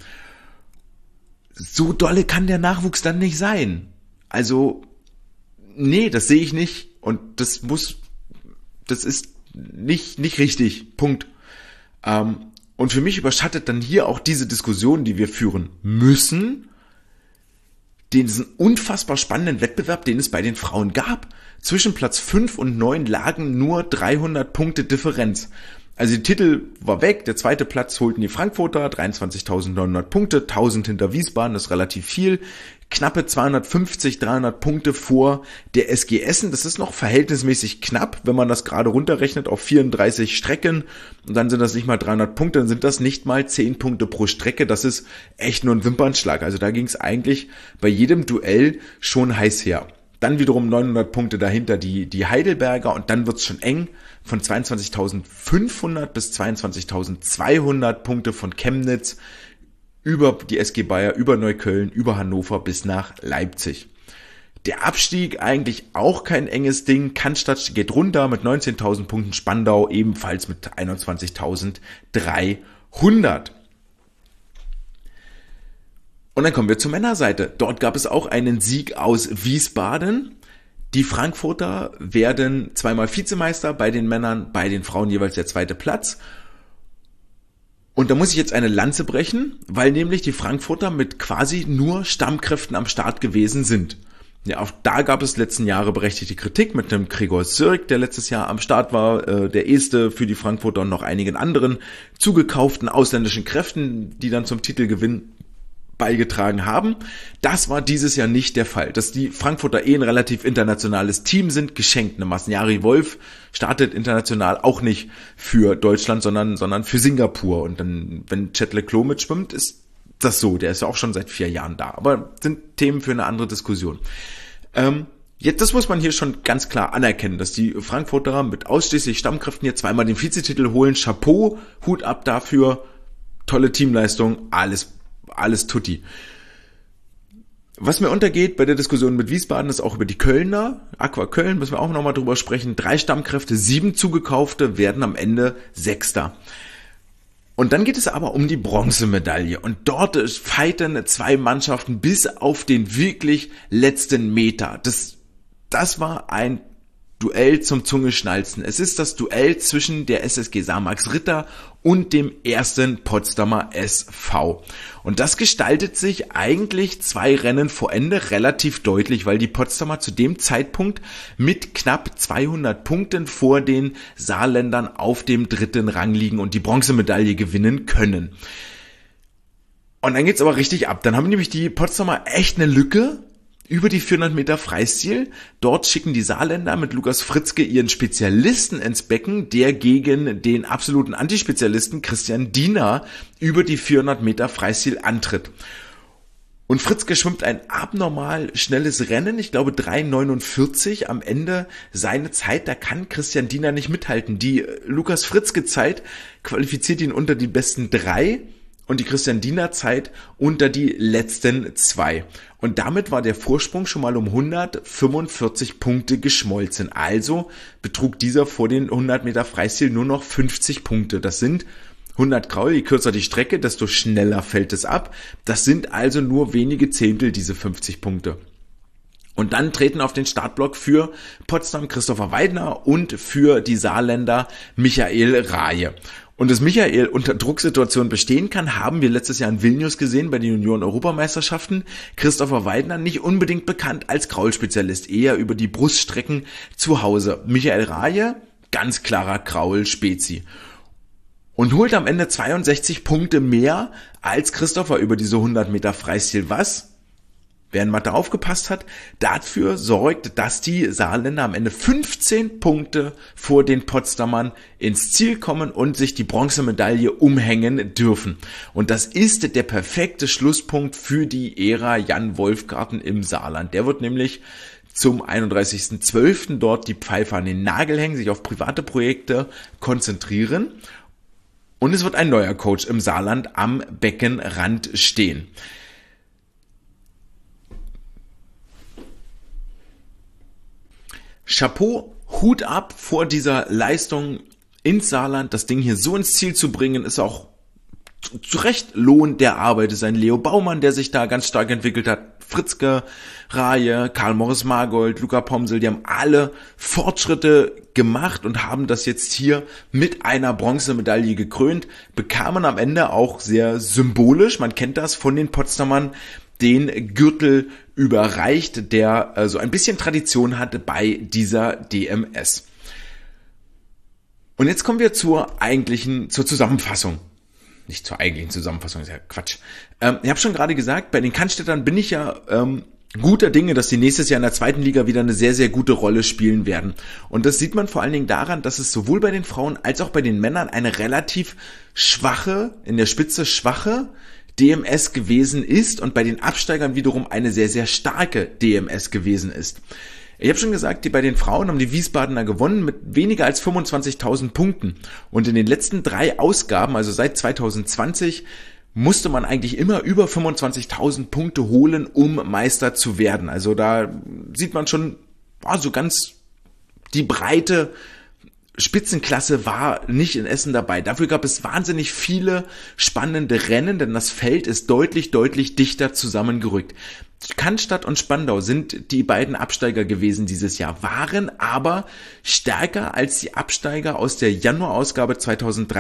So dolle kann der Nachwuchs dann nicht sein. Also, nee, das sehe ich nicht. Und das muss, das ist nicht, nicht richtig. Punkt. Ähm, und für mich überschattet dann hier auch diese Diskussion, die wir führen müssen, diesen unfassbar spannenden Wettbewerb, den es bei den Frauen gab. Zwischen Platz fünf und neun lagen nur dreihundert Punkte Differenz. Also der Titel war weg, der zweite Platz holten die Frankfurter, dreiundzwanzigtausendneunhundert Punkte, tausend hinter Wiesbaden, das ist relativ viel, knappe zweihundertfünfzig, dreihundert Punkte vor der S G Essen, das ist noch verhältnismäßig knapp, wenn man das gerade runterrechnet auf vierunddreißig Strecken und dann sind das nicht mal dreihundert Punkte, dann sind das nicht mal zehn Punkte pro Strecke, das ist echt nur ein Wimpernschlag, also da ging es eigentlich bei jedem Duell schon heiß her. Dann wiederum neunhundert Punkte dahinter die, die Heidelberger und dann wird's schon eng. Von zweiundzwanzigtausendfünfhundert bis zweiundzwanzigtausendzweihundert Punkte von Chemnitz über die S G Bayer, über Neukölln, über Hannover bis nach Leipzig. Der Abstieg eigentlich auch kein enges Ding. Cannstatt geht runter mit neunzehntausend Punkten, Spandau ebenfalls mit einundzwanzigtausenddreihundert. Und dann kommen wir zur Männerseite. Dort gab es auch einen Sieg aus Wiesbaden. Die Frankfurter werden zweimal Vizemeister, bei den Männern, bei den Frauen jeweils der zweite Platz. Und da muss ich jetzt eine Lanze brechen, weil nämlich die Frankfurter mit quasi nur Stammkräften am Start gewesen sind. Ja, auch da gab es letzten Jahre berechtigte Kritik mit einem Gregor Sirk, der letztes Jahr am Start war, äh, der Este für die Frankfurter und noch einigen anderen zugekauften ausländischen Kräften, die dann zum Titelgewinn beigetragen haben. Das war dieses Jahr nicht der Fall. Dass die Frankfurter eh ein relativ internationales Team sind, geschenkt. Masnjari Wolf startet international auch nicht für Deutschland, sondern sondern für Singapur. Und dann, wenn Chet Leclos mitschwimmt, ist das so. Der ist ja auch schon seit vier Jahren da. Aber sind Themen für eine andere Diskussion. Ähm, Jetzt, das muss man hier schon ganz klar anerkennen, dass die Frankfurter mit ausschließlich Stammkräften hier zweimal den Vizetitel holen. Chapeau, Hut ab dafür, tolle Teamleistung, alles Alles tutti. Was mir untergeht bei der Diskussion mit Wiesbaden ist auch über die Kölner. Aqua Köln müssen wir auch nochmal drüber sprechen. Drei Stammkräfte, sieben zugekaufte, werden am Ende Sechster. Und dann geht es aber um die Bronzemedaille. Und dort fighten zwei Mannschaften bis auf den wirklich letzten Meter. Das, das war ein Duell zum Zungeschnalzen. Es ist das Duell zwischen der S S G Samax Ritter und dem ersten Potsdamer S V. Und das gestaltet sich eigentlich zwei Rennen vor Ende relativ deutlich, weil die Potsdamer zu dem Zeitpunkt mit knapp zweihundert Punkten vor den Saarländern auf dem dritten Rang liegen und die Bronzemedaille gewinnen können. Und dann geht's aber richtig ab. Dann haben nämlich die Potsdamer echt eine Lücke über die vierhundert Meter Freistil. Dort schicken die Saarländer mit Lukas Fritzke ihren Spezialisten ins Becken, der gegen den absoluten Antispezialisten Christian Diener über die vierhundert Meter Freistil antritt. Und Fritzke schwimmt ein abnormal schnelles Rennen, ich glaube drei neunundvierzig am Ende seine Zeit, da kann Christian Diener nicht mithalten. Die Lukas Fritzke Zeit qualifiziert ihn unter die besten drei und die Christian Diener Zeit unter die letzten zwei. Und damit war der Vorsprung schon mal um hundertfünfundvierzig Punkte geschmolzen. Also betrug dieser vor den hundert Meter Freistil nur noch fünfzig Punkte. Das sind hundert Kraul, je kürzer die Strecke, desto schneller fällt es ab. Das sind also nur wenige Zehntel, diese fünfzig Punkte. Und dann treten auf den Startblock für Potsdam Christopher Weidner und für die Saarländer Michael Rahe. Und dass Michael unter Drucksituationen bestehen kann, haben wir letztes Jahr in Vilnius gesehen bei den Junioren-Europameisterschaften. Christopher Weidner nicht unbedingt bekannt als Kraul-Spezialist, eher über die Bruststrecken zu Hause. Michael Rahe, ganz klarer Kraul-Spezi. Und holt am Ende zweiundsechzig Punkte mehr als Christopher über diese hundert Meter Freistil. Was? Wer in Mathe aufgepasst hat, dafür sorgt, dass die Saarländer am Ende fünfzehn Punkte vor den Potsdamern ins Ziel kommen und sich die Bronzemedaille umhängen dürfen. Und das ist der perfekte Schlusspunkt für die Ära Jan Wolfgarten im Saarland. Der wird nämlich zum einunddreißigsten zwölften dort die Pfeife an den Nagel hängen, sich auf private Projekte konzentrieren. Und es wird ein neuer Coach im Saarland am Beckenrand stehen. Chapeau, Hut ab vor dieser Leistung ins Saarland. Das Ding hier so ins Ziel zu bringen, ist auch zu Recht Lohn der Arbeit. Es ist ein Leo Baumann, der sich da ganz stark entwickelt hat. Fritzke, Rahe, Karl-Morris Margold, Luca Pomsel, die haben alle Fortschritte gemacht und haben das jetzt hier mit einer Bronzemedaille gekrönt, bekamen am Ende auch sehr symbolisch, man kennt das von den Potsdamern, den Gürtel überreicht, der so also ein bisschen Tradition hatte bei dieser D M S. Und jetzt kommen wir zur eigentlichen, zur Zusammenfassung. Nicht zur eigentlichen Zusammenfassung, ist ja Quatsch. Ähm, ich habe schon gerade gesagt, bei den Cannstättern bin ich ja ähm, guter Dinge, dass die nächstes Jahr in der zweiten Liga wieder eine sehr, sehr gute Rolle spielen werden. Und das sieht man vor allen Dingen daran, dass es sowohl bei den Frauen als auch bei den Männern eine relativ schwache, in der Spitze schwache D M S gewesen ist und bei den Absteigern wiederum eine sehr, sehr starke D M S gewesen ist. Ich habe schon gesagt, die bei den Frauen haben die Wiesbadener gewonnen mit weniger als fünfundzwanzigtausend Punkten. Und in den letzten drei Ausgaben, also seit zweitausendzwanzig, musste man eigentlich immer über fünfundzwanzigtausend Punkte holen, um Meister zu werden. Also da sieht man schon, oh, so ganz die breite Spitzenklasse war nicht in Essen dabei. Dafür gab es wahnsinnig viele spannende Rennen, denn das Feld ist deutlich, deutlich dichter zusammengerückt. Cannstatt und Spandau sind die beiden Absteiger gewesen dieses Jahr, waren aber stärker als die Absteiger aus der Januarausgabe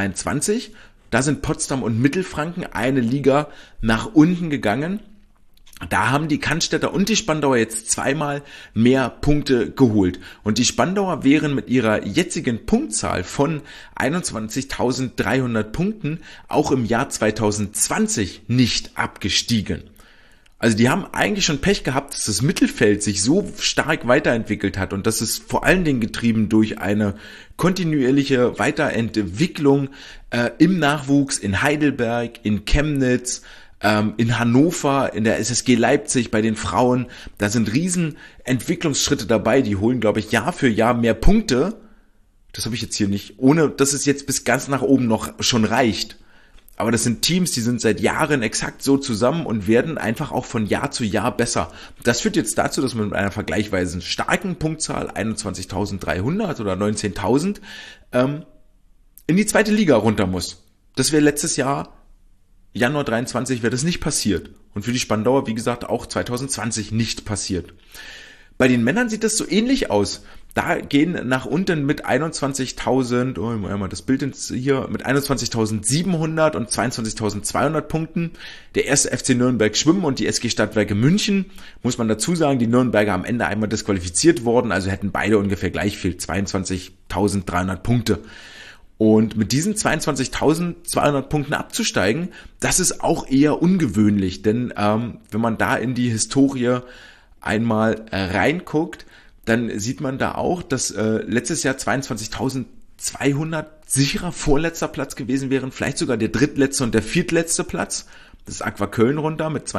zweitausenddreiundzwanzig. Da sind Potsdam und Mittelfranken eine Liga nach unten gegangen. Da haben die Cannstätter und die Spandauer jetzt zweimal mehr Punkte geholt. Und die Spandauer wären mit ihrer jetzigen Punktzahl von einundzwanzigtausenddreihundert Punkten auch im Jahr zweitausendzwanzig nicht abgestiegen. Also die haben eigentlich schon Pech gehabt, dass das Mittelfeld sich so stark weiterentwickelt hat, und das ist vor allen Dingen getrieben durch eine kontinuierliche Weiterentwicklung äh, im Nachwuchs in Heidelberg, in Chemnitz, ähm, in Hannover, in der S S G Leipzig, bei den Frauen. Da sind riesen Entwicklungsschritte dabei, die holen, glaube ich, Jahr für Jahr mehr Punkte. Das habe ich jetzt hier nicht, ohne dass es jetzt bis ganz nach oben noch schon reicht. Aber das sind Teams, die sind seit Jahren exakt so zusammen und werden einfach auch von Jahr zu Jahr besser. Das führt jetzt dazu, dass man mit einer vergleichsweise starken Punktzahl, einundzwanzigtausenddreihundert oder neunzehntausend, ähm, in die zweite Liga runter muss. Das wäre letztes Jahr, Januar dreiundzwanzig, wäre das nicht passiert. Und für die Spandauer, wie gesagt, auch zweitausendzwanzig nicht passiert. Bei den Männern sieht das so ähnlich aus. Da gehen nach unten mit einundzwanzigtausend, oh, ich muss mal das Bild hier, mit einundzwanzigtausendsiebenhundert und zweiundzwanzigtausendzweihundert Punkten. Der erste F C Nürnberg Schwimmen und die S G Stadtwerke München. Muss man dazu sagen, die Nürnberger am Ende einmal disqualifiziert worden, also hätten beide ungefähr gleich viel, zweiundzwanzigtausenddreihundert Punkte. Und mit diesen zweiundzwanzigtausendzweihundert Punkten abzusteigen, das ist auch eher ungewöhnlich, denn ähm, wenn man da in die Historie einmal äh, reinguckt, dann sieht man da auch, dass äh, letztes Jahr zweiundzwanzigtausendzweihundert sicherer vorletzter Platz gewesen wären, vielleicht sogar der drittletzte und der viertletzte Platz. Das ist Aqua Köln runter mit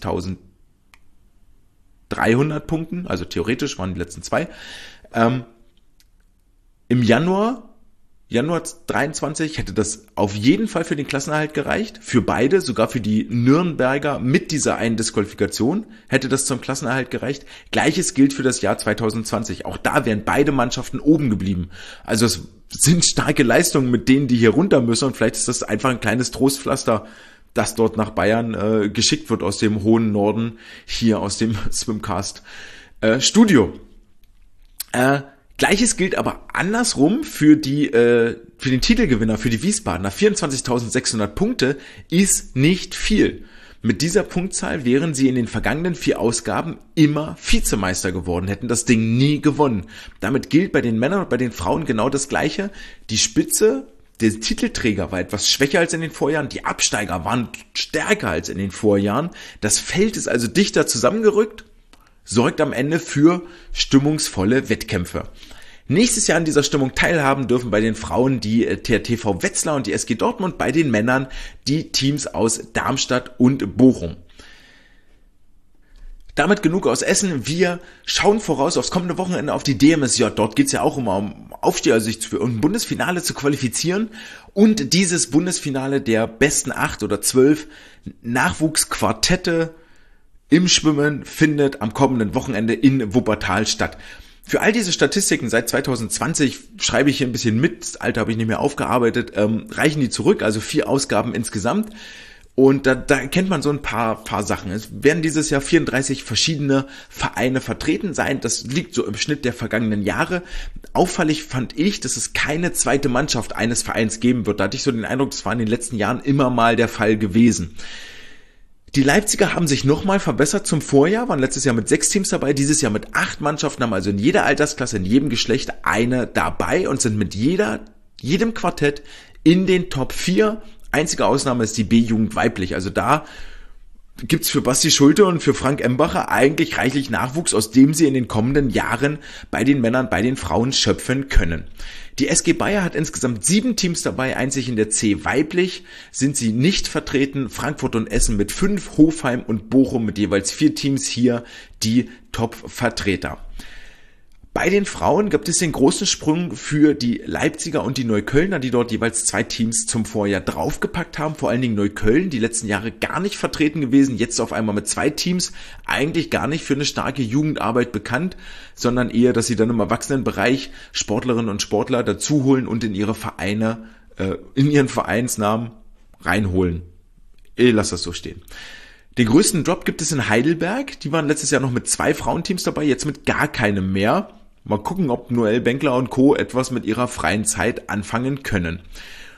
zweiundzwanzigtausenddreihundert Punkten, also theoretisch waren die letzten zwei. Ähm, Im Januar Januar dreiundzwanzig hätte das auf jeden Fall für den Klassenerhalt gereicht, für beide, sogar für die Nürnberger mit dieser einen Disqualifikation hätte das zum Klassenerhalt gereicht. Gleiches gilt für das Jahr zweitausendzwanzig, auch da wären beide Mannschaften oben geblieben. Also es sind starke Leistungen mit denen, die hier runter müssen, und vielleicht ist das einfach ein kleines Trostpflaster, das dort nach Bayern äh, geschickt wird aus dem hohen Norden, hier aus dem Swimcast äh, Studio. Äh, Gleiches gilt aber andersrum für die äh, für den Titelgewinner, für die Wiesbadener. vierundzwanzigtausendsechshundert Punkte ist nicht viel. Mit dieser Punktzahl wären sie in den vergangenen vier Ausgaben immer Vizemeister geworden, hätten das Ding nie gewonnen. Damit gilt bei den Männern und bei den Frauen genau das Gleiche. Die Spitze, der Titelträger, war etwas schwächer als in den Vorjahren, die Absteiger waren stärker als in den Vorjahren. Das Feld ist also dichter zusammengerückt, sorgt am Ende für stimmungsvolle Wettkämpfe. Nächstes Jahr an dieser Stimmung teilhaben dürfen bei den Frauen die T T V Wetzlar und die S G Dortmund, bei den Männern die Teams aus Darmstadt und Bochum. Damit genug aus Essen. Wir schauen voraus aufs kommende Wochenende auf die D M S J. Dort geht es ja auch immer um Aufstieg, also sich für ein Bundesfinale zu qualifizieren. Und dieses Bundesfinale der besten acht oder zwölf Nachwuchsquartette im Schwimmen findet am kommenden Wochenende in Wuppertal statt. Für all diese Statistiken seit zweitausendzwanzig schreibe ich hier ein bisschen mit, das Alter habe ich nicht mehr aufgearbeitet, ähm, reichen die zurück, also vier Ausgaben insgesamt. Und da, da kennt man so ein paar, paar Sachen. Es werden dieses Jahr vierunddreißig verschiedene Vereine vertreten sein. Das liegt so im Schnitt der vergangenen Jahre. Auffällig fand ich, dass es keine zweite Mannschaft eines Vereins geben wird. Da hatte ich so den Eindruck, das war in den letzten Jahren immer mal der Fall gewesen. Die Leipziger haben sich nochmal verbessert zum Vorjahr, waren letztes Jahr mit sechs Teams dabei, dieses Jahr mit acht Mannschaften, haben also in jeder Altersklasse, in jedem Geschlecht eine dabei und sind mit jeder, jedem Quartett in den Top vier. Einzige Ausnahme ist die B-Jugend weiblich, also da gibt's für Basti Schulte und für Frank Embacher eigentlich reichlich Nachwuchs, aus dem sie in den kommenden Jahren bei den Männern, bei den Frauen schöpfen können. Die S G Bayer hat insgesamt sieben Teams dabei, einzig in der C weiblich sind sie nicht vertreten. Frankfurt und Essen mit fünf, Hofheim und Bochum mit jeweils vier Teams hier die Top-Vertreter. Bei den Frauen gibt es den großen Sprung für die Leipziger und die Neuköllner, die dort jeweils zwei Teams zum Vorjahr draufgepackt haben. Vor allen Dingen Neukölln, die letzten Jahre gar nicht vertreten gewesen, jetzt auf einmal mit zwei Teams, eigentlich gar nicht für eine starke Jugendarbeit bekannt, sondern eher, dass sie dann im Erwachsenenbereich Sportlerinnen und Sportler dazuholen und in ihre Vereine, äh, in ihren Vereinsnamen reinholen. Ich lasse das so stehen. Den größten Drop gibt es in Heidelberg. Die waren letztes Jahr noch mit zwei Frauenteams dabei, jetzt mit gar keinem mehr. Mal gucken, ob Noel Benkler und Co. etwas mit ihrer freien Zeit anfangen können.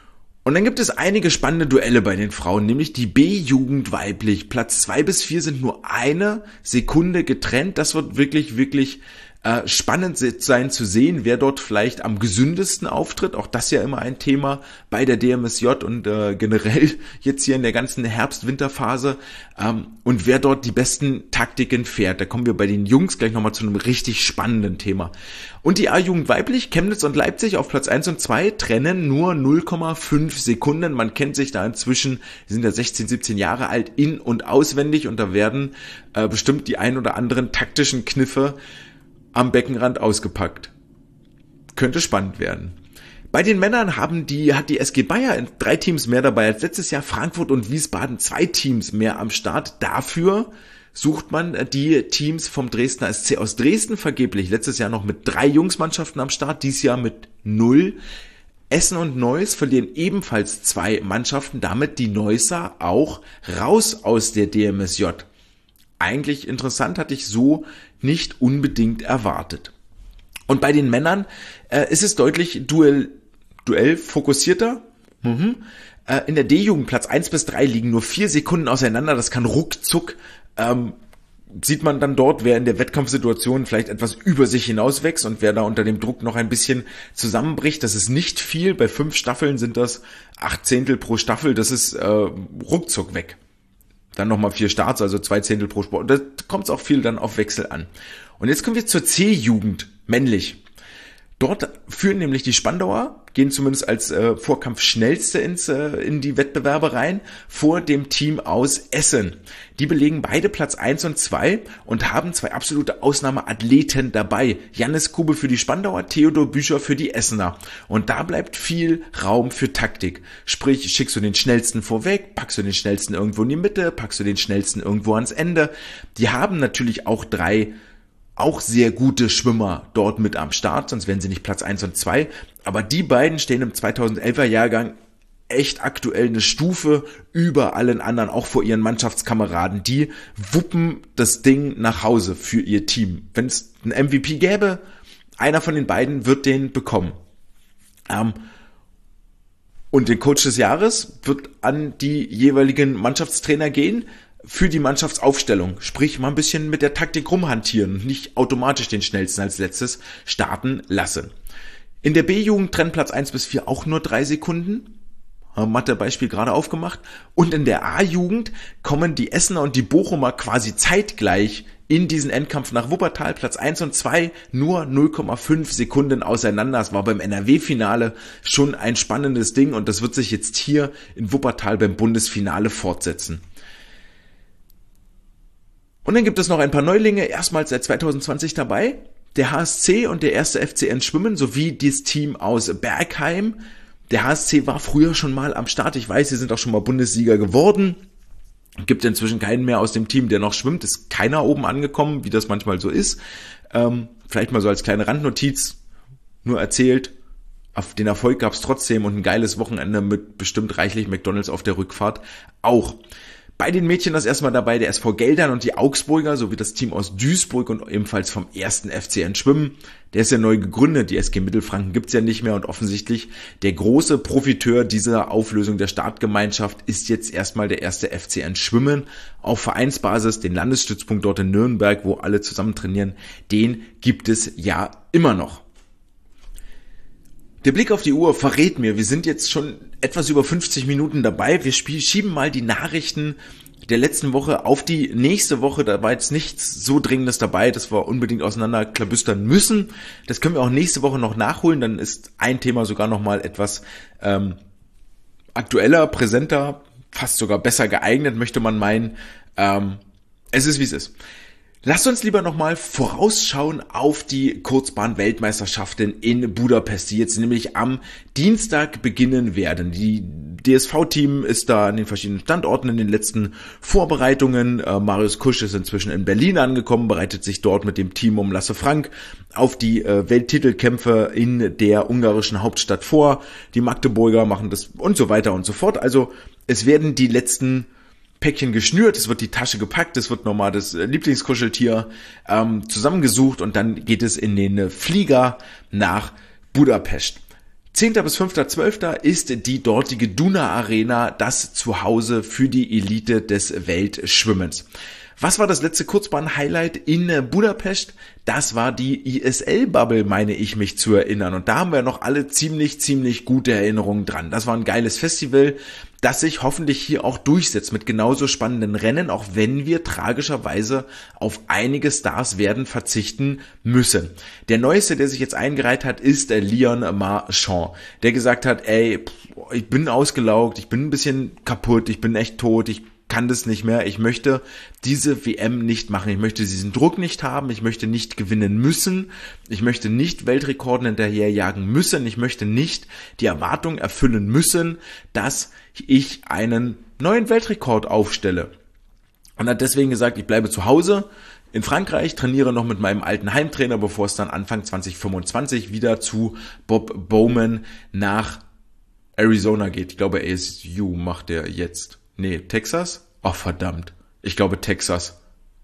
Und dann gibt es einige spannende Duelle bei den Frauen, nämlich die B-Jugend weiblich. Platz zwei bis vier sind nur eine Sekunde getrennt. Das wird wirklich, wirklich äh, spannend sein zu sehen, wer dort vielleicht am gesündesten auftritt. Auch das ja immer ein Thema bei der D M S J und äh, generell jetzt hier in der ganzen Herbst-Winterphase. Ähm, und wer dort die besten Taktiken fährt. Da kommen wir bei den Jungs gleich nochmal zu einem richtig spannenden Thema. Und die A-Jugend weiblich, Chemnitz und Leipzig auf Platz eins und zwei trennen nur null Komma fünf Sekunden. Man kennt sich da inzwischen, die sind ja sechzehn, siebzehn Jahre alt, in- und auswendig, und da werden äh, bestimmt die ein oder anderen taktischen Kniffe am Beckenrand ausgepackt. Könnte spannend werden. Bei den Männern haben die, hat die S G Bayer drei Teams mehr dabei als letztes Jahr, Frankfurt und Wiesbaden zwei Teams mehr am Start. Dafür sucht man die Teams vom Dresdner S C aus Dresden vergeblich. Letztes Jahr noch mit drei Jungsmannschaften am Start, dieses Jahr mit null. Essen und Neuss verlieren ebenfalls zwei Mannschaften, damit die Neusser auch raus aus der D M S J. Eigentlich interessant, hatte ich so nicht unbedingt erwartet. Und bei den Männern äh, ist es deutlich Duell, Duell fokussierter. Mhm. Äh, in der D-Jugend Platz eins bis drei liegen nur vier Sekunden auseinander. Das kann ruckzuck, ähm, sieht man dann dort, wer in der Wettkampfsituation vielleicht etwas über sich hinauswächst und wer da unter dem Druck noch ein bisschen zusammenbricht. Das ist nicht viel. Bei fünf Staffeln sind das acht Zehntel pro Staffel. Das ist äh, ruckzuck weg. Dann nochmal vier Starts, also zwei Zehntel pro Sport. Da kommt es auch viel dann auf Wechsel an. Und jetzt kommen wir zur C-Jugend, männlich. Dort führen nämlich die Spandauer, gehen zumindest als äh, Vorkampf schnellste ins, äh, in die Wettbewerbe rein, vor dem Team aus Essen. Die belegen beide Platz eins und zwei und haben zwei absolute Ausnahmeathleten dabei. Jannis Kube für die Spandauer, Theodor Bücher für die Essener. Und da bleibt viel Raum für Taktik. Sprich, schickst du den Schnellsten vorweg, packst du den Schnellsten irgendwo in die Mitte, packst du den Schnellsten irgendwo ans Ende. Die haben natürlich auch drei auch sehr gute Schwimmer dort mit am Start, sonst wären sie nicht Platz eins und zwei. Aber die beiden stehen im zweitausendelfer Jahrgang echt aktuell eine Stufe über allen anderen, auch vor ihren Mannschaftskameraden. Die wuppen das Ding nach Hause für ihr Team. Wenn es einen M V P gäbe, einer von den beiden wird den bekommen. Ähm, und den Coach des Jahres wird an die jeweiligen Mannschaftstrainer gehen, für die Mannschaftsaufstellung, sprich mal ein bisschen mit der Taktik rumhantieren und nicht automatisch den Schnellsten als letztes starten lassen. In der B-Jugend trennen Platz eins bis vier auch nur drei Sekunden. Mathe-Beispiel gerade aufgemacht. Und in der A-Jugend kommen die Essener und die Bochumer quasi zeitgleich in diesen Endkampf nach Wuppertal. Platz eins und zwei nur null Komma fünf Sekunden auseinander. Das war beim N R W-Finale schon ein spannendes Ding und das wird sich jetzt hier in Wuppertal beim Bundesfinale fortsetzen. Und dann gibt es noch ein paar Neulinge, erstmals seit zweitausendzwanzig dabei. Der H S C und der erste F C N Schwimmen sowie das Team aus Bergheim. Der H S C war früher schon mal am Start. Ich weiß, sie sind auch schon mal Bundessieger geworden. Gibt inzwischen keinen mehr aus dem Team, der noch schwimmt. Ist keiner oben angekommen, wie das manchmal so ist. Ähm, vielleicht mal so als kleine Randnotiz nur erzählt. Auf den Erfolg gab es trotzdem und ein geiles Wochenende mit bestimmt reichlich McDonald's auf der Rückfahrt auch. Bei den Mädchen das erstmal dabei der S V Geldern und die Augsburger sowie das Team aus Duisburg und ebenfalls vom ersten F C N Schwimmen. Der ist ja neu gegründet, die S G Mittelfranken gibt's ja nicht mehr und offensichtlich der große Profiteur dieser Auflösung der Startgemeinschaft ist jetzt erstmal der erste F C N Schwimmen. Auf Vereinsbasis, den Landesstützpunkt dort in Nürnberg, wo alle zusammen trainieren, den gibt es ja immer noch. Der Blick auf die Uhr verrät mir, wir sind jetzt schon etwas über fünfzig Minuten dabei. Wir schieben mal die Nachrichten der letzten Woche auf die nächste Woche. Da war jetzt nichts so Dringendes dabei, dass wir unbedingt auseinanderklabüstern müssen. Das können wir auch nächste Woche noch nachholen. Dann ist ein Thema sogar noch mal etwas ähm, aktueller, präsenter, fast sogar besser geeignet, möchte man meinen. Ähm, es ist, wie es ist. Lasst uns lieber nochmal vorausschauen auf die Kurzbahn-Weltmeisterschaften in Budapest, die jetzt nämlich am Dienstag beginnen werden. Die D S V-Team ist da an den verschiedenen Standorten in den letzten Vorbereitungen. Äh, Marius Kusch ist inzwischen in Berlin angekommen, bereitet sich dort mit dem Team um Lasse Frank auf die äh, Welttitelkämpfe in der ungarischen Hauptstadt vor. Die Magdeburger machen das und so weiter und so fort. Also es werden die letzten Päckchen geschnürt, es wird die Tasche gepackt, es wird nochmal das Lieblingskuscheltier ähm, zusammengesucht und dann geht es in den Flieger nach Budapest. zehnter bis fünfter zwölfter ist die dortige Duna Arena das Zuhause für die Elite des Weltschwimmens. Was war das letzte Kurzbahn-Highlight in Budapest? Das war die I S L-Bubble, meine ich mich zu erinnern. Und da haben wir noch alle ziemlich, ziemlich gute Erinnerungen dran. Das war ein geiles Festival, das sich hoffentlich hier auch durchsetzt mit genauso spannenden Rennen, auch wenn wir tragischerweise auf einige Stars werden verzichten müssen. Der Neueste, der sich jetzt eingereiht hat, ist der Leon Marchand, der gesagt hat, ey, ich bin ausgelaugt, ich bin ein bisschen kaputt, ich bin echt tot, ich kann das nicht mehr, ich möchte diese W M nicht machen, ich möchte diesen Druck nicht haben, ich möchte nicht gewinnen müssen, ich möchte nicht Weltrekorden hinterherjagen müssen, ich möchte nicht die Erwartung erfüllen müssen, dass ich einen neuen Weltrekord aufstelle. Und hat deswegen gesagt, ich bleibe zu Hause in Frankreich, trainiere noch mit meinem alten Heimtrainer, bevor es dann Anfang zwanzig fünfundzwanzig wieder zu Bob Bowman nach Arizona geht. Ich glaube, A S U macht er jetzt. Nee, Texas? Ach, verdammt. Ich glaube Texas.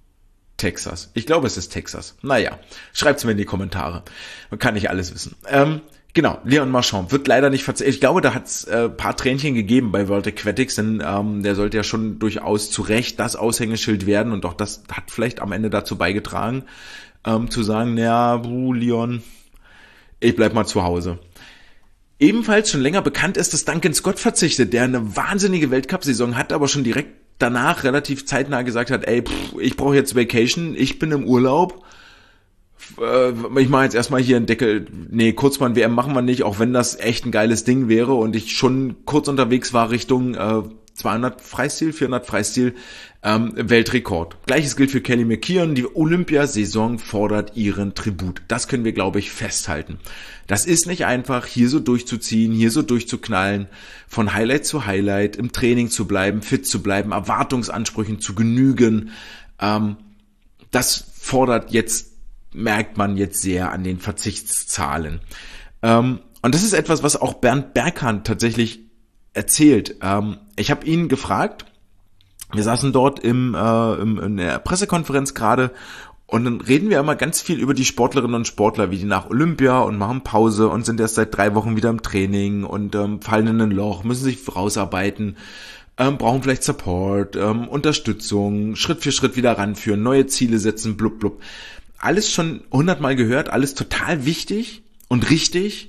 Texas. Ich glaube, es ist Texas. Naja, schreibt's mir in die Kommentare. Man kann nicht alles wissen. Ähm, genau, Leon Marchand wird leider nicht verzichtet. Ich glaube, da hat's äh, paar Tränchen gegeben bei World Aquatics, denn ähm, der sollte ja schon durchaus zu Recht das Aushängeschild werden und auch das hat vielleicht am Ende dazu beigetragen, ähm, zu sagen, naja, uh, Leon, ich bleib mal zu Hause. Ebenfalls schon länger bekannt ist, dass Duncan Scott verzichtet, der eine wahnsinnige Weltcup-Saison hat, aber schon direkt danach relativ zeitnah gesagt hat, ey, pff, ich brauche jetzt Vacation, ich bin im Urlaub, äh, ich mache jetzt erstmal hier einen Deckel, nee, Kurzbahn-W M machen wir nicht, auch wenn das echt ein geiles Ding wäre und ich schon kurz unterwegs war Richtung äh, zweihundert Freistil, vierhundert Freistil, ähm, Weltrekord. Gleiches gilt für Kelly McKeon, die Olympiasaison fordert ihren Tribut. Das können wir, glaube ich, festhalten. Das ist nicht einfach, hier so durchzuziehen, hier so durchzuknallen, von Highlight zu Highlight, im Training zu bleiben, fit zu bleiben, Erwartungsansprüchen zu genügen. Ähm, das fordert jetzt, merkt man jetzt sehr an den Verzichtszahlen. Ähm, und das ist etwas, was auch Bernd Berghahn tatsächlich erzählt. Ähm, ich habe ihn gefragt, wir saßen dort im, äh, im in der Pressekonferenz gerade und dann reden wir immer ganz viel über die Sportlerinnen und Sportler, wie die nach Olympia und machen Pause und sind erst seit drei Wochen wieder im Training und ähm, fallen in ein Loch, müssen sich rausarbeiten, ähm, brauchen vielleicht Support, ähm, Unterstützung, Schritt für Schritt wieder ranführen, neue Ziele setzen, blub blub. Alles schon hundertmal gehört, alles total wichtig und richtig.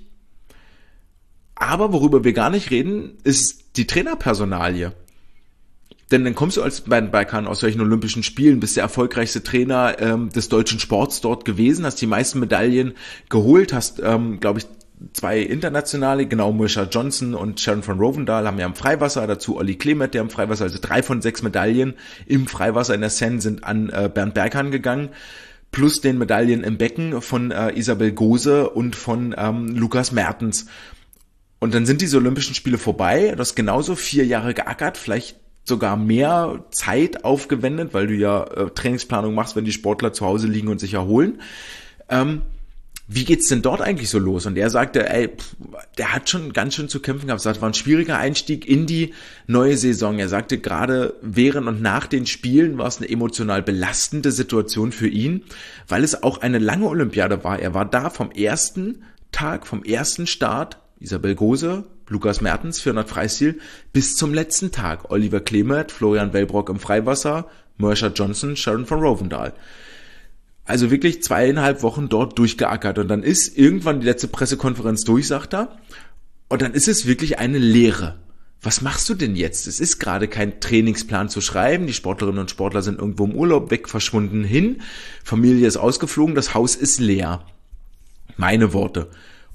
Aber worüber wir gar nicht reden, ist die Trainerpersonalie. Denn dann kommst du als Bernd Berghahn aus solchen Olympischen Spielen, bist der erfolgreichste Trainer ähm, des deutschen Sports dort gewesen, hast die meisten Medaillen geholt, hast, ähm, glaube ich, zwei internationale, genau, Marsha Johnson und Sharon van Rovendal haben ja im Freiwasser, dazu Olli Klemet, der im Freiwasser, also drei von sechs Medaillen im Freiwasser in der Seine sind an äh, Bernd Berghahn gegangen, plus den Medaillen im Becken von äh, Isabel Gose und von ähm, Lukas Mertens. Und dann sind diese Olympischen Spiele vorbei, du hast genauso vier Jahre geackert, vielleicht sogar mehr Zeit aufgewendet, weil du ja äh, Trainingsplanung machst, wenn die Sportler zu Hause liegen und sich erholen. Ähm, wie geht's denn dort eigentlich so los? Und er sagte, ey, pff, der hat schon ganz schön zu kämpfen gehabt. Das war ein schwieriger Einstieg in die neue Saison. Er sagte, gerade während und nach den Spielen war es eine emotional belastende Situation für ihn, weil es auch eine lange Olympiade war. Er war da vom ersten Tag, vom ersten Start, Isabel Gose, Lukas Mertens, vierhundert Freistil, bis zum letzten Tag. Oliver Klemet, Florian Wellbrock im Freiwasser, Marsha Johnson, Sharon van Rovendal. Also wirklich zweieinhalb Wochen dort durchgeackert. Und dann ist irgendwann die letzte Pressekonferenz durch, sagt er. Und dann ist es wirklich eine Leere. Was machst du denn jetzt? Es ist gerade kein Trainingsplan zu schreiben. Die Sportlerinnen und Sportler sind irgendwo im Urlaub weg, verschwunden hin. Familie ist ausgeflogen, das Haus ist leer. Meine Worte.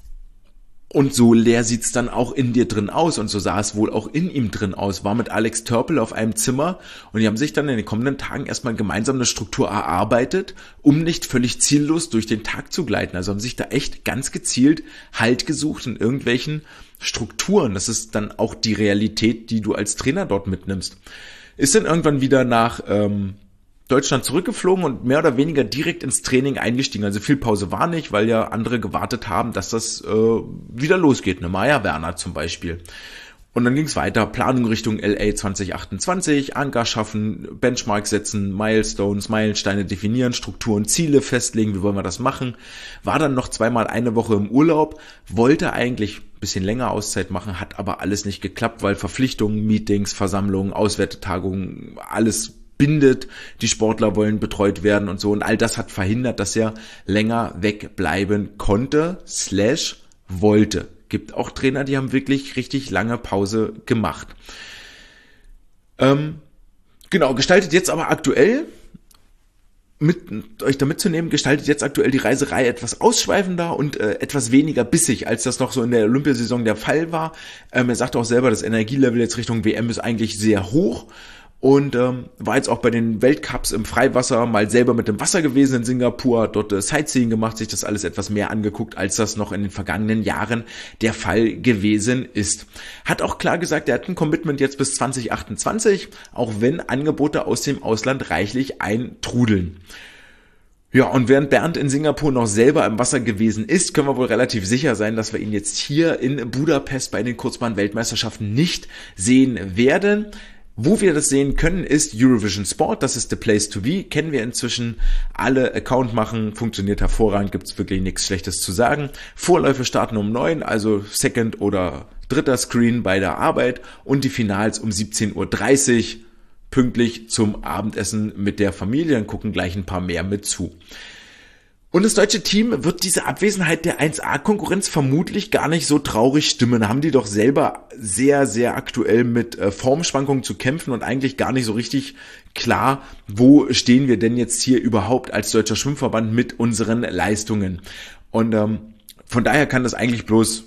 Und so leer sieht's dann auch in dir drin aus. Und so sah es wohl auch in ihm drin aus. War mit Alex Törpel auf einem Zimmer und die haben sich dann in den kommenden Tagen erstmal gemeinsam eine Struktur erarbeitet, um nicht völlig ziellos durch den Tag zu gleiten. Also haben sich da echt ganz gezielt Halt gesucht in irgendwelchen Strukturen. Das ist dann auch die Realität, die du als Trainer dort mitnimmst. Ist dann irgendwann wieder nach ähm, Deutschland zurückgeflogen und mehr oder weniger direkt ins Training eingestiegen. Also viel Pause war nicht, weil ja andere gewartet haben, dass das äh, wieder losgeht. Ne, Maja Werner zum Beispiel. Und dann ging es weiter. Planung Richtung L A zwanzig achtundzwanzig, Anker schaffen, Benchmark setzen, Milestones, Meilensteine definieren, Strukturen, Ziele festlegen, wie wollen wir das machen. War dann noch zweimal eine Woche im Urlaub, wollte eigentlich bisschen länger Auszeit machen, hat aber alles nicht geklappt, weil Verpflichtungen, Meetings, Versammlungen, Auswertetagungen, alles bindet, die Sportler wollen betreut werden und so, und all das hat verhindert, dass er länger wegbleiben konnte, slash wollte. Gibt auch Trainer, die haben wirklich richtig lange Pause gemacht. Ähm, genau, gestaltet jetzt aber aktuell, mit euch da mitzunehmen, gestaltet jetzt aktuell die Reiserei etwas ausschweifender und äh, etwas weniger bissig, als das noch so in der Olympiasaison der Fall war. Ähm, er sagt auch selber, das Energielevel jetzt Richtung W M ist eigentlich sehr hoch. Und ähm, war jetzt auch bei den Weltcups im Freiwasser mal selber mit dem Wasser gewesen in Singapur, dort äh, Sightseeing gemacht, sich das alles etwas mehr angeguckt, als das noch in den vergangenen Jahren der Fall gewesen ist. Hat auch klar gesagt, er hat ein Commitment jetzt bis zwanzig achtundzwanzig, auch wenn Angebote aus dem Ausland reichlich eintrudeln. Ja, und während Bernd in Singapur noch selber im Wasser gewesen ist, können wir wohl relativ sicher sein, dass wir ihn jetzt hier in Budapest bei den Kurzbahn-Weltmeisterschaften nicht sehen werden. Wo wir das sehen können, ist Eurovision Sport, das ist the place to be, kennen wir inzwischen, alle Account machen, funktioniert hervorragend, gibt's wirklich nichts Schlechtes zu sagen. Vorläufe starten um neun, also Second oder dritter Screen bei der Arbeit, und die Finals um siebzehn Uhr dreißig, pünktlich zum Abendessen mit der Familie, dann gucken gleich ein paar mehr mit zu. Und das deutsche Team wird diese Abwesenheit der eins A-Konkurrenz vermutlich gar nicht so traurig stimmen. Da haben die doch selber sehr, sehr aktuell mit äh, Formschwankungen zu kämpfen und eigentlich gar nicht so richtig klar, wo stehen wir denn jetzt hier überhaupt als Deutscher Schwimmverband mit unseren Leistungen. Und ähm, von daher kann das eigentlich bloß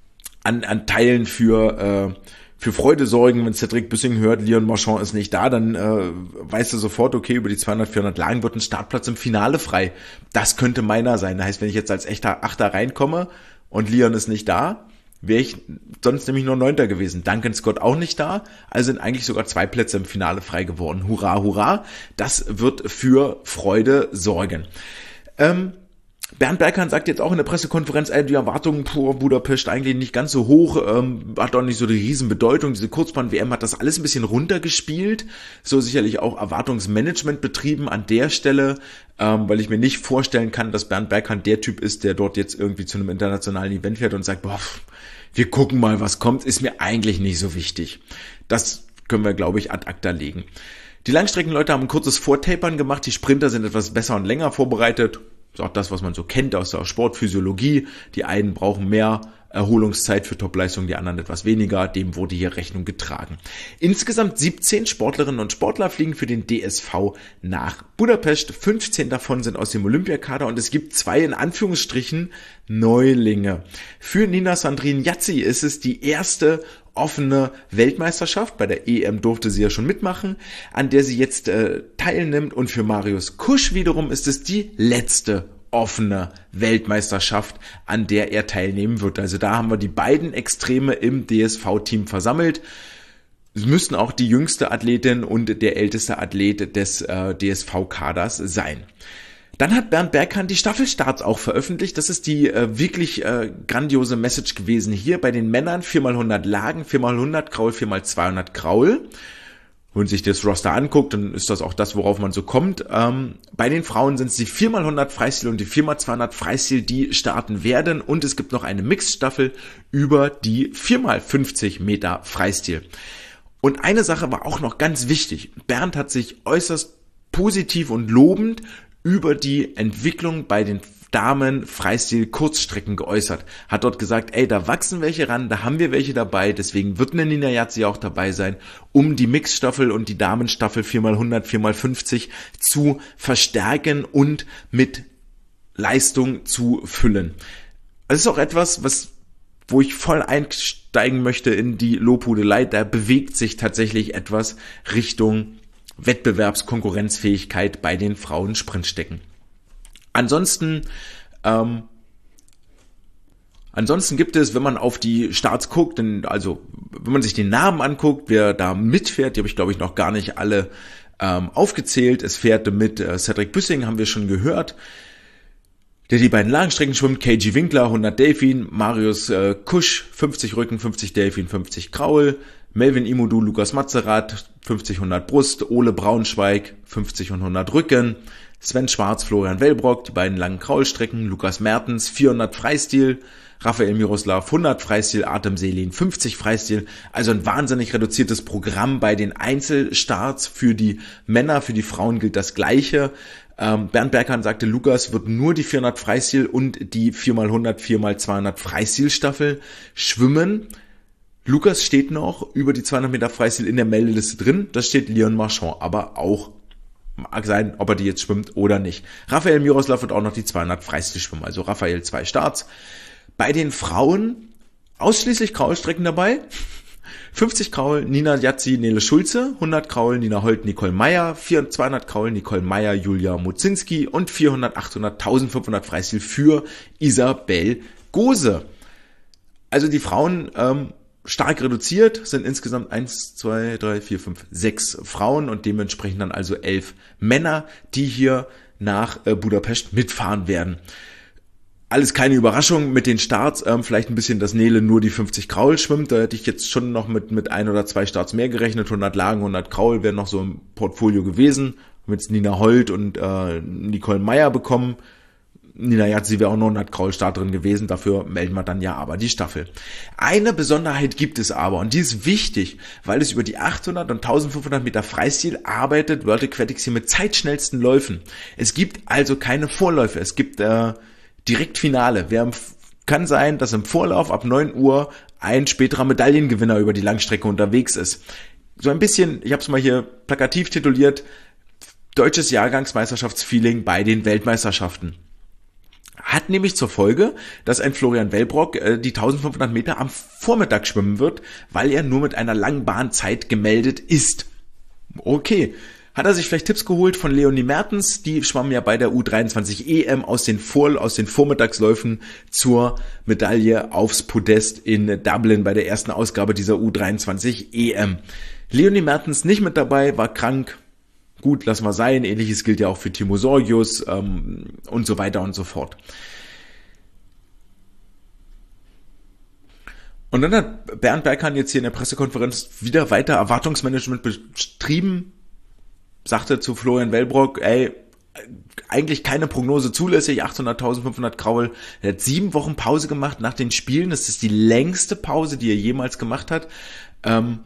an, an Teilen für... Äh, für Freude sorgen, wenn Cedric Büssing hört, Leon Marchand ist nicht da, dann äh, weißt du sofort, okay, über die zweihundert, vierhundert Lagen wird ein Startplatz im Finale frei. Das könnte meiner sein. Das heißt, wenn ich jetzt als echter Achter reinkomme und Leon ist nicht da, wäre ich sonst nämlich nur Neunter gewesen. Duncan Scott auch nicht da, also sind eigentlich sogar zwei Plätze im Finale frei geworden. Hurra, hurra, das wird für Freude sorgen. Ähm, Bernd Berghahn sagt jetzt auch in der Pressekonferenz, ey, die Erwartungen vor Budapest eigentlich nicht ganz so hoch, ähm, hat auch nicht so die Riesenbedeutung. Diese Kurzbahn-W M hat das alles ein bisschen runtergespielt, so sicherlich auch Erwartungsmanagement betrieben an der Stelle, ähm, weil ich mir nicht vorstellen kann, dass Bernd Berghahn der Typ ist, der dort jetzt irgendwie zu einem internationalen Event fährt und sagt, boah, wir gucken mal, was kommt, ist mir eigentlich nicht so wichtig. Das können wir, glaube ich, ad acta legen. Die Langstreckenleute haben ein kurzes Vortapern gemacht, die Sprinter sind etwas besser und länger vorbereitet. Das ist auch das, was man so kennt aus der Sportphysiologie. Die einen brauchen mehr Erholungszeit für Topleistung, die anderen etwas weniger. Dem wurde hier Rechnung getragen. Insgesamt siebzehn Sportlerinnen und Sportler fliegen für den D S V nach Budapest. fünfzehn davon sind aus dem Olympiakader und es gibt zwei in Anführungsstrichen Neulinge. Für Nina Sandrine Yazzi ist es die erste offene Weltmeisterschaft, bei der E M durfte sie ja schon mitmachen, an der sie jetzt äh, teilnimmt, und für Marius Kusch wiederum ist es die letzte offene Weltmeisterschaft, an der er teilnehmen wird. Also da haben wir die beiden Extreme im D S V-Team versammelt. Es müssten auch die jüngste Athletin und der älteste Athlet des äh, D S V-Kaders sein. Dann hat Bernd Berghahn die Staffelstarts auch veröffentlicht. Das ist die äh, wirklich äh, grandiose Message gewesen hier bei den Männern. vier mal hundert Lagen, vier mal hundert Kraul, vier mal zweihundert Kraul. Wenn man sich das Roster anguckt, dann ist das auch das, worauf man so kommt. Ähm, bei den Frauen sind es die vier mal hundert Freistil und die vier mal zweihundert Freistil, die starten werden. Und es gibt noch eine Mixed-Staffel über die vier mal fünfzig Meter Freistil. Und eine Sache war auch noch ganz wichtig. Bernd hat sich äußerst positiv und lobend über die Entwicklung bei den Damen Freistil Kurzstrecken geäußert. Hat dort gesagt, ey, da wachsen welche ran, da haben wir welche dabei, deswegen wird eine Nina Yazzi auch dabei sein, um die Mixstaffel und die Damenstaffel vier mal hundert, vier mal fünfzig zu verstärken und mit Leistung zu füllen. Das ist auch etwas, was wo ich voll einsteigen möchte in die Lobhudelei. Da bewegt sich tatsächlich etwas Richtung Wettbewerbskonkurrenzfähigkeit bei den Frauen-Sprintstecken. Ansonsten, ähm, ansonsten gibt es, wenn man auf die Starts guckt, denn, also wenn man sich den Namen anguckt, wer da mitfährt, die habe ich glaube ich noch gar nicht alle ähm, aufgezählt. Es fährt mit äh, Cedric Büssing, haben wir schon gehört, der die beiden Langstrecken schwimmt. K G Winkler, hundert Delfin, Marius äh, Kusch, fünfzig Rücken, fünfzig Delfin, fünfzig Kraul, Melvin Imodu, Lukas Mazerat, fünfzig hundert Brust, Ole Braunschweig, fünfzig und hundert Rücken, Sven Schwarz, Florian Wellbrock, die beiden langen Kraulstrecken, Lukas Mertens, vierhundert Freistil, Rafael Miroslav, hundert Freistil, Artem Selin, fünfzig Freistil, also ein wahnsinnig reduziertes Programm bei den Einzelstarts. Für die Männer, für die Frauen gilt das Gleiche. Ähm, Bernd Berghahn sagte, Lukas wird nur die vierhundert Freistil und die vier mal hundert, vier mal zweihundert Freistilstaffel schwimmen. Lukas steht noch über die zweihundert Meter Freistil in der Meldeliste drin, das steht Leon Marchand aber auch. Mag sein, ob er die jetzt schwimmt oder nicht. Rafael Miroslav wird auch noch die zweihundert Freistil schwimmen, also Rafael zwei Starts. Bei den Frauen ausschließlich Kraulstrecken dabei. fünfzig Kraul, Nina Jazzi, Nele Schulze, hundert Kraul, Nina Holt, Nicole Meyer, zweihundert Kraul, Nicole Meyer, Julia Mozinski und vierhundert, achthundert, eintausendfünfhundert Freistil für Isabel Gose. Also die Frauen ähm, stark reduziert, sind insgesamt eins, zwei, drei, vier, fünf, sechs Frauen und dementsprechend dann also elf Männer, die hier nach äh, Budapest mitfahren werden. Alles keine Überraschung mit den Starts, ähm, vielleicht ein bisschen, dass Nele nur die fünfzig Kraul schwimmt, da hätte ich jetzt schon noch mit mit ein oder zwei Starts mehr gerechnet, hundert Lagen, hundert Kraul wären noch so im Portfolio gewesen, mit Nina Holt und äh, Nicole Meyer bekommen. Nina Jazzi wäre auch noch hundert Kraul Start drin gewesen, dafür melden wir dann ja aber die Staffel. Eine Besonderheit gibt es aber und die ist wichtig, weil es über die achthundert und eintausendfünfhundert Meter Freistil arbeitet World Aquatics hier mit zeitschnellsten Läufen. Es gibt also keine Vorläufe, es gibt äh, direkt Finale. Wer kann sein, dass im Vorlauf ab neun Uhr ein späterer Medaillengewinner über die Langstrecke unterwegs ist. So ein bisschen, ich habe es mal hier plakativ tituliert, deutsches Jahrgangsmeisterschaftsfeeling bei den Weltmeisterschaften. Hat nämlich zur Folge, dass ein Florian Wellbrock äh, die eintausendfünfhundert Meter am Vormittag schwimmen wird, weil er nur mit einer langen Bahnzeit gemeldet ist. Okay. Hat er sich vielleicht Tipps geholt von Leonie Mertens, die schwamm ja bei der U dreiundzwanzig E M aus den, Vor- aus den Vormittagsläufen zur Medaille aufs Podest in Dublin bei der ersten Ausgabe dieser U dreiundzwanzig E M. Leonie Mertens nicht mit dabei, war krank. Gut, lassen wir sein. Ähnliches gilt ja auch für Timo Sorgius ähm, und so weiter und so fort. Und dann hat Bernd Berghahn jetzt hier in der Pressekonferenz wieder weiter Erwartungsmanagement betrieben, sagte zu Florian Wellbrock, ey, eigentlich keine Prognose zulässig, achthundert, eintausendfünfhundert Kraul. Er hat sieben Wochen Pause gemacht nach den Spielen. Das ist die längste Pause, die er jemals gemacht hat. Ähm,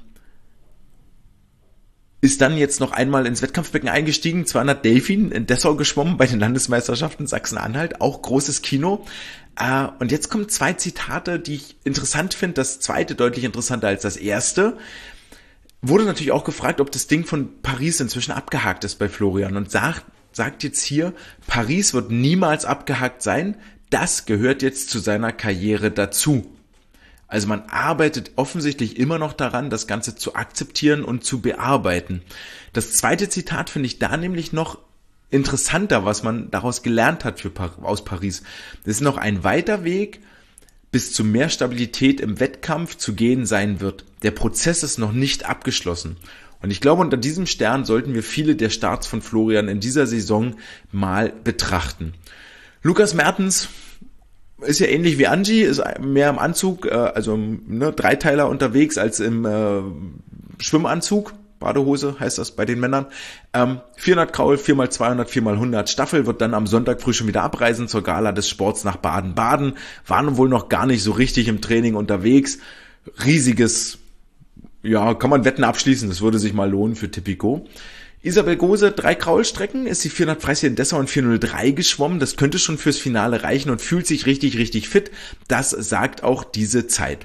ist dann jetzt noch einmal ins Wettkampfbecken eingestiegen, zweihundert Delfin in Dessau geschwommen bei den Landesmeisterschaften Sachsen-Anhalt, auch großes Kino. Äh, und jetzt kommen zwei Zitate, die ich interessant finde. Das zweite deutlich interessanter als das erste. Wurde natürlich auch gefragt, ob das Ding von Paris inzwischen abgehakt ist bei Florian und sagt, sagt jetzt hier, Paris wird niemals abgehakt sein, das gehört jetzt zu seiner Karriere dazu. Also man arbeitet offensichtlich immer noch daran, das Ganze zu akzeptieren und zu bearbeiten. Das zweite Zitat finde ich da nämlich noch interessanter, was man daraus gelernt hat für, aus Paris. Das ist noch ein weiter Weg, bis zu mehr Stabilität im Wettkampf zu gehen sein wird. Der Prozess ist noch nicht abgeschlossen. Und ich glaube, unter diesem Stern sollten wir viele der Starts von Florian in dieser Saison mal betrachten. Lukas Mertens ist ja ähnlich wie Angie, ist mehr im Anzug, also ne, Dreiteiler unterwegs als im äh, Schwimmanzug. Badehose heißt das bei den Männern. Ähm, vierhundert Kraul, vier mal zweihundert, vier mal hundert Staffel, wird dann am Sonntag früh schon wieder abreisen zur Gala des Sports nach Baden-Baden. Waren wohl noch gar nicht so richtig im Training unterwegs. Riesiges, ja, kann man Wetten abschließen, das würde sich mal lohnen für Tipico. Isabel Gose, drei Kraulstrecken, ist die vierhundert Freistil in Dessau in vier null drei geschwommen. Das könnte schon fürs Finale reichen und fühlt sich richtig, richtig fit. Das sagt auch diese Zeit.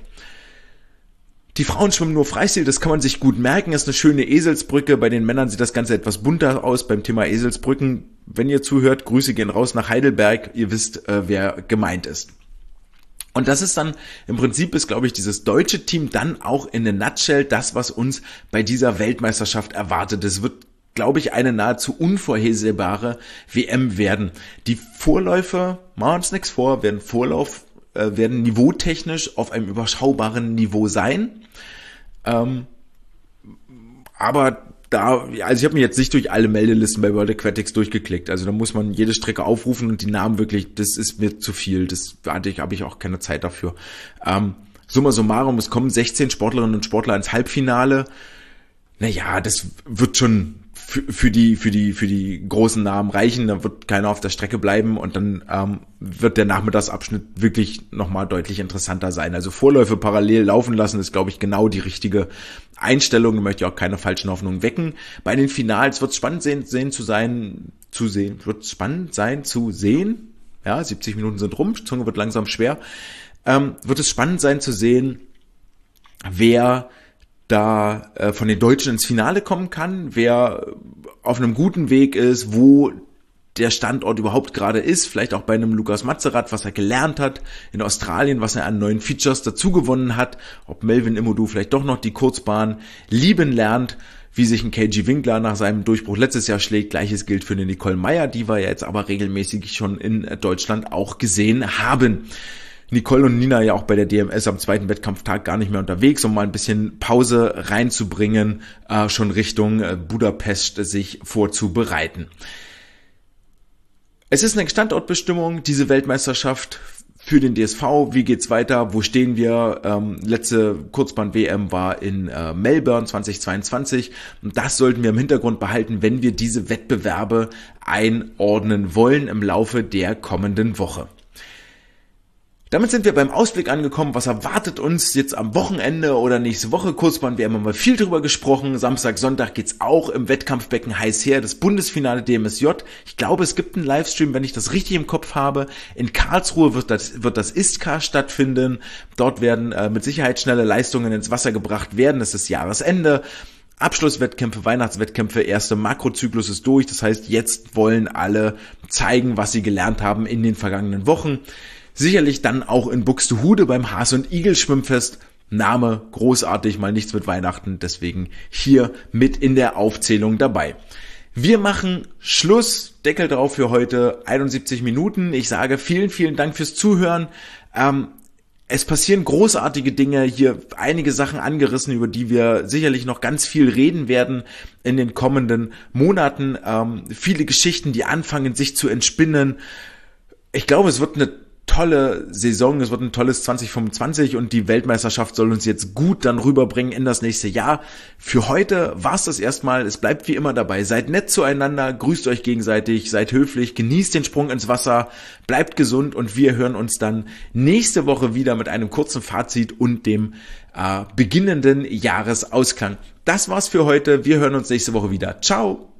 Die Frauen schwimmen nur Freistil, das kann man sich gut merken, ist eine schöne Eselsbrücke. Bei den Männern sieht das Ganze etwas bunter aus beim Thema Eselsbrücken. Wenn ihr zuhört, Grüße gehen raus nach Heidelberg, ihr wisst, äh, wer gemeint ist. Und das ist dann, im Prinzip ist, glaube ich, dieses deutsche Team dann auch in a nutshell das, was uns bei dieser Weltmeisterschaft erwartet. Es wird, glaube ich, eine nahezu unvorhersehbare W M werden. Die Vorläufe, machen wir uns nichts vor, werden Vorlauf werden niveautechnisch auf einem überschaubaren Niveau sein. Ähm, aber da, also ich habe mich jetzt nicht durch alle Meldelisten bei World Aquatics durchgeklickt. Also da muss man jede Strecke aufrufen und die Namen wirklich, das ist mir zu viel. Das hatte ich, habe ich auch keine Zeit dafür. Ähm, summa summarum, es kommen sechzehn Sportlerinnen und Sportler ins Halbfinale. Naja, das wird schon für, für die für die für die großen Namen reichen. Da wird keiner auf der Strecke bleiben und dann ähm, wird der Nachmittagsabschnitt wirklich nochmal deutlich interessanter sein. Also Vorläufe parallel laufen lassen ist, glaube ich, genau die richtige Einstellung. Da möchte ich auch keine falschen Hoffnungen wecken. Bei den Finals wird es spannend sehen, sehen zu sein, zu sehen, wird spannend sein zu sehen. Ja, siebzig Minuten sind rum, Zunge wird langsam schwer. Ähm, wird es spannend sein zu sehen, wer da äh, von den Deutschen ins Finale kommen kann, wer auf einem guten Weg ist, wo der Standort überhaupt gerade ist, vielleicht auch bei einem Lukas Mazerat, was er gelernt hat in Australien, was er an neuen Features dazugewonnen hat, ob Melvin Imodu vielleicht doch noch die Kurzbahn lieben lernt, wie sich ein K G Winkler nach seinem Durchbruch letztes Jahr schlägt. Gleiches gilt für eine Nicole Meyer, die wir ja jetzt aber regelmäßig schon in Deutschland auch gesehen haben. Nicole und Nina ja auch bei der D M S am zweiten Wettkampftag gar nicht mehr unterwegs, um mal ein bisschen Pause reinzubringen, äh, schon Richtung äh, Budapest sich vorzubereiten. Es ist eine Standortbestimmung, diese Weltmeisterschaft für den D S V. Wie geht's weiter? Wo stehen wir? Ähm, letzte Kurzbahn-W M war in äh, Melbourne zweitausendzweiundzwanzig. Und das sollten wir im Hintergrund behalten, wenn wir diese Wettbewerbe einordnen wollen im Laufe der kommenden Woche. Damit sind wir beim Ausblick angekommen. Was erwartet uns jetzt am Wochenende oder nächste Woche? Kurzbahn, wir haben mal viel drüber gesprochen. Samstag, Sonntag geht's auch im Wettkampfbecken heiß her. Das Bundesfinale D M S J. Ich glaube, es gibt einen Livestream, wenn ich das richtig im Kopf habe. In Karlsruhe wird das, wird das I S K A stattfinden. Dort werden äh, mit Sicherheit schnelle Leistungen ins Wasser gebracht werden. Es ist Jahresende. Abschlusswettkämpfe, Weihnachtswettkämpfe, erste Makrozyklus ist durch. Das heißt, jetzt wollen alle zeigen, was sie gelernt haben in den vergangenen Wochen. Sicherlich dann auch in Buxtehude beim Haas- und Igel-Schwimmfest. Name großartig, mal nichts mit Weihnachten, deswegen hier mit in der Aufzählung dabei. Wir machen Schluss, Deckel drauf für heute, einundsiebzig Minuten. Ich sage vielen, vielen Dank fürs Zuhören. Ähm, es passieren großartige Dinge, hier einige Sachen angerissen, über die wir sicherlich noch ganz viel reden werden in den kommenden Monaten. Ähm, viele Geschichten, die anfangen sich zu entspinnen. Ich glaube, es wird eine tolle Saison, es wird ein tolles zwanzig fünfundzwanzig und die Weltmeisterschaft soll uns jetzt gut dann rüberbringen in das nächste Jahr. Für heute war's das erstmal, es bleibt wie immer dabei. Seid nett zueinander, grüßt euch gegenseitig, seid höflich, genießt den Sprung ins Wasser, bleibt gesund und wir hören uns dann nächste Woche wieder mit einem kurzen Fazit und dem äh, beginnenden Jahresausklang. Das war's für heute, wir hören uns nächste Woche wieder. Ciao!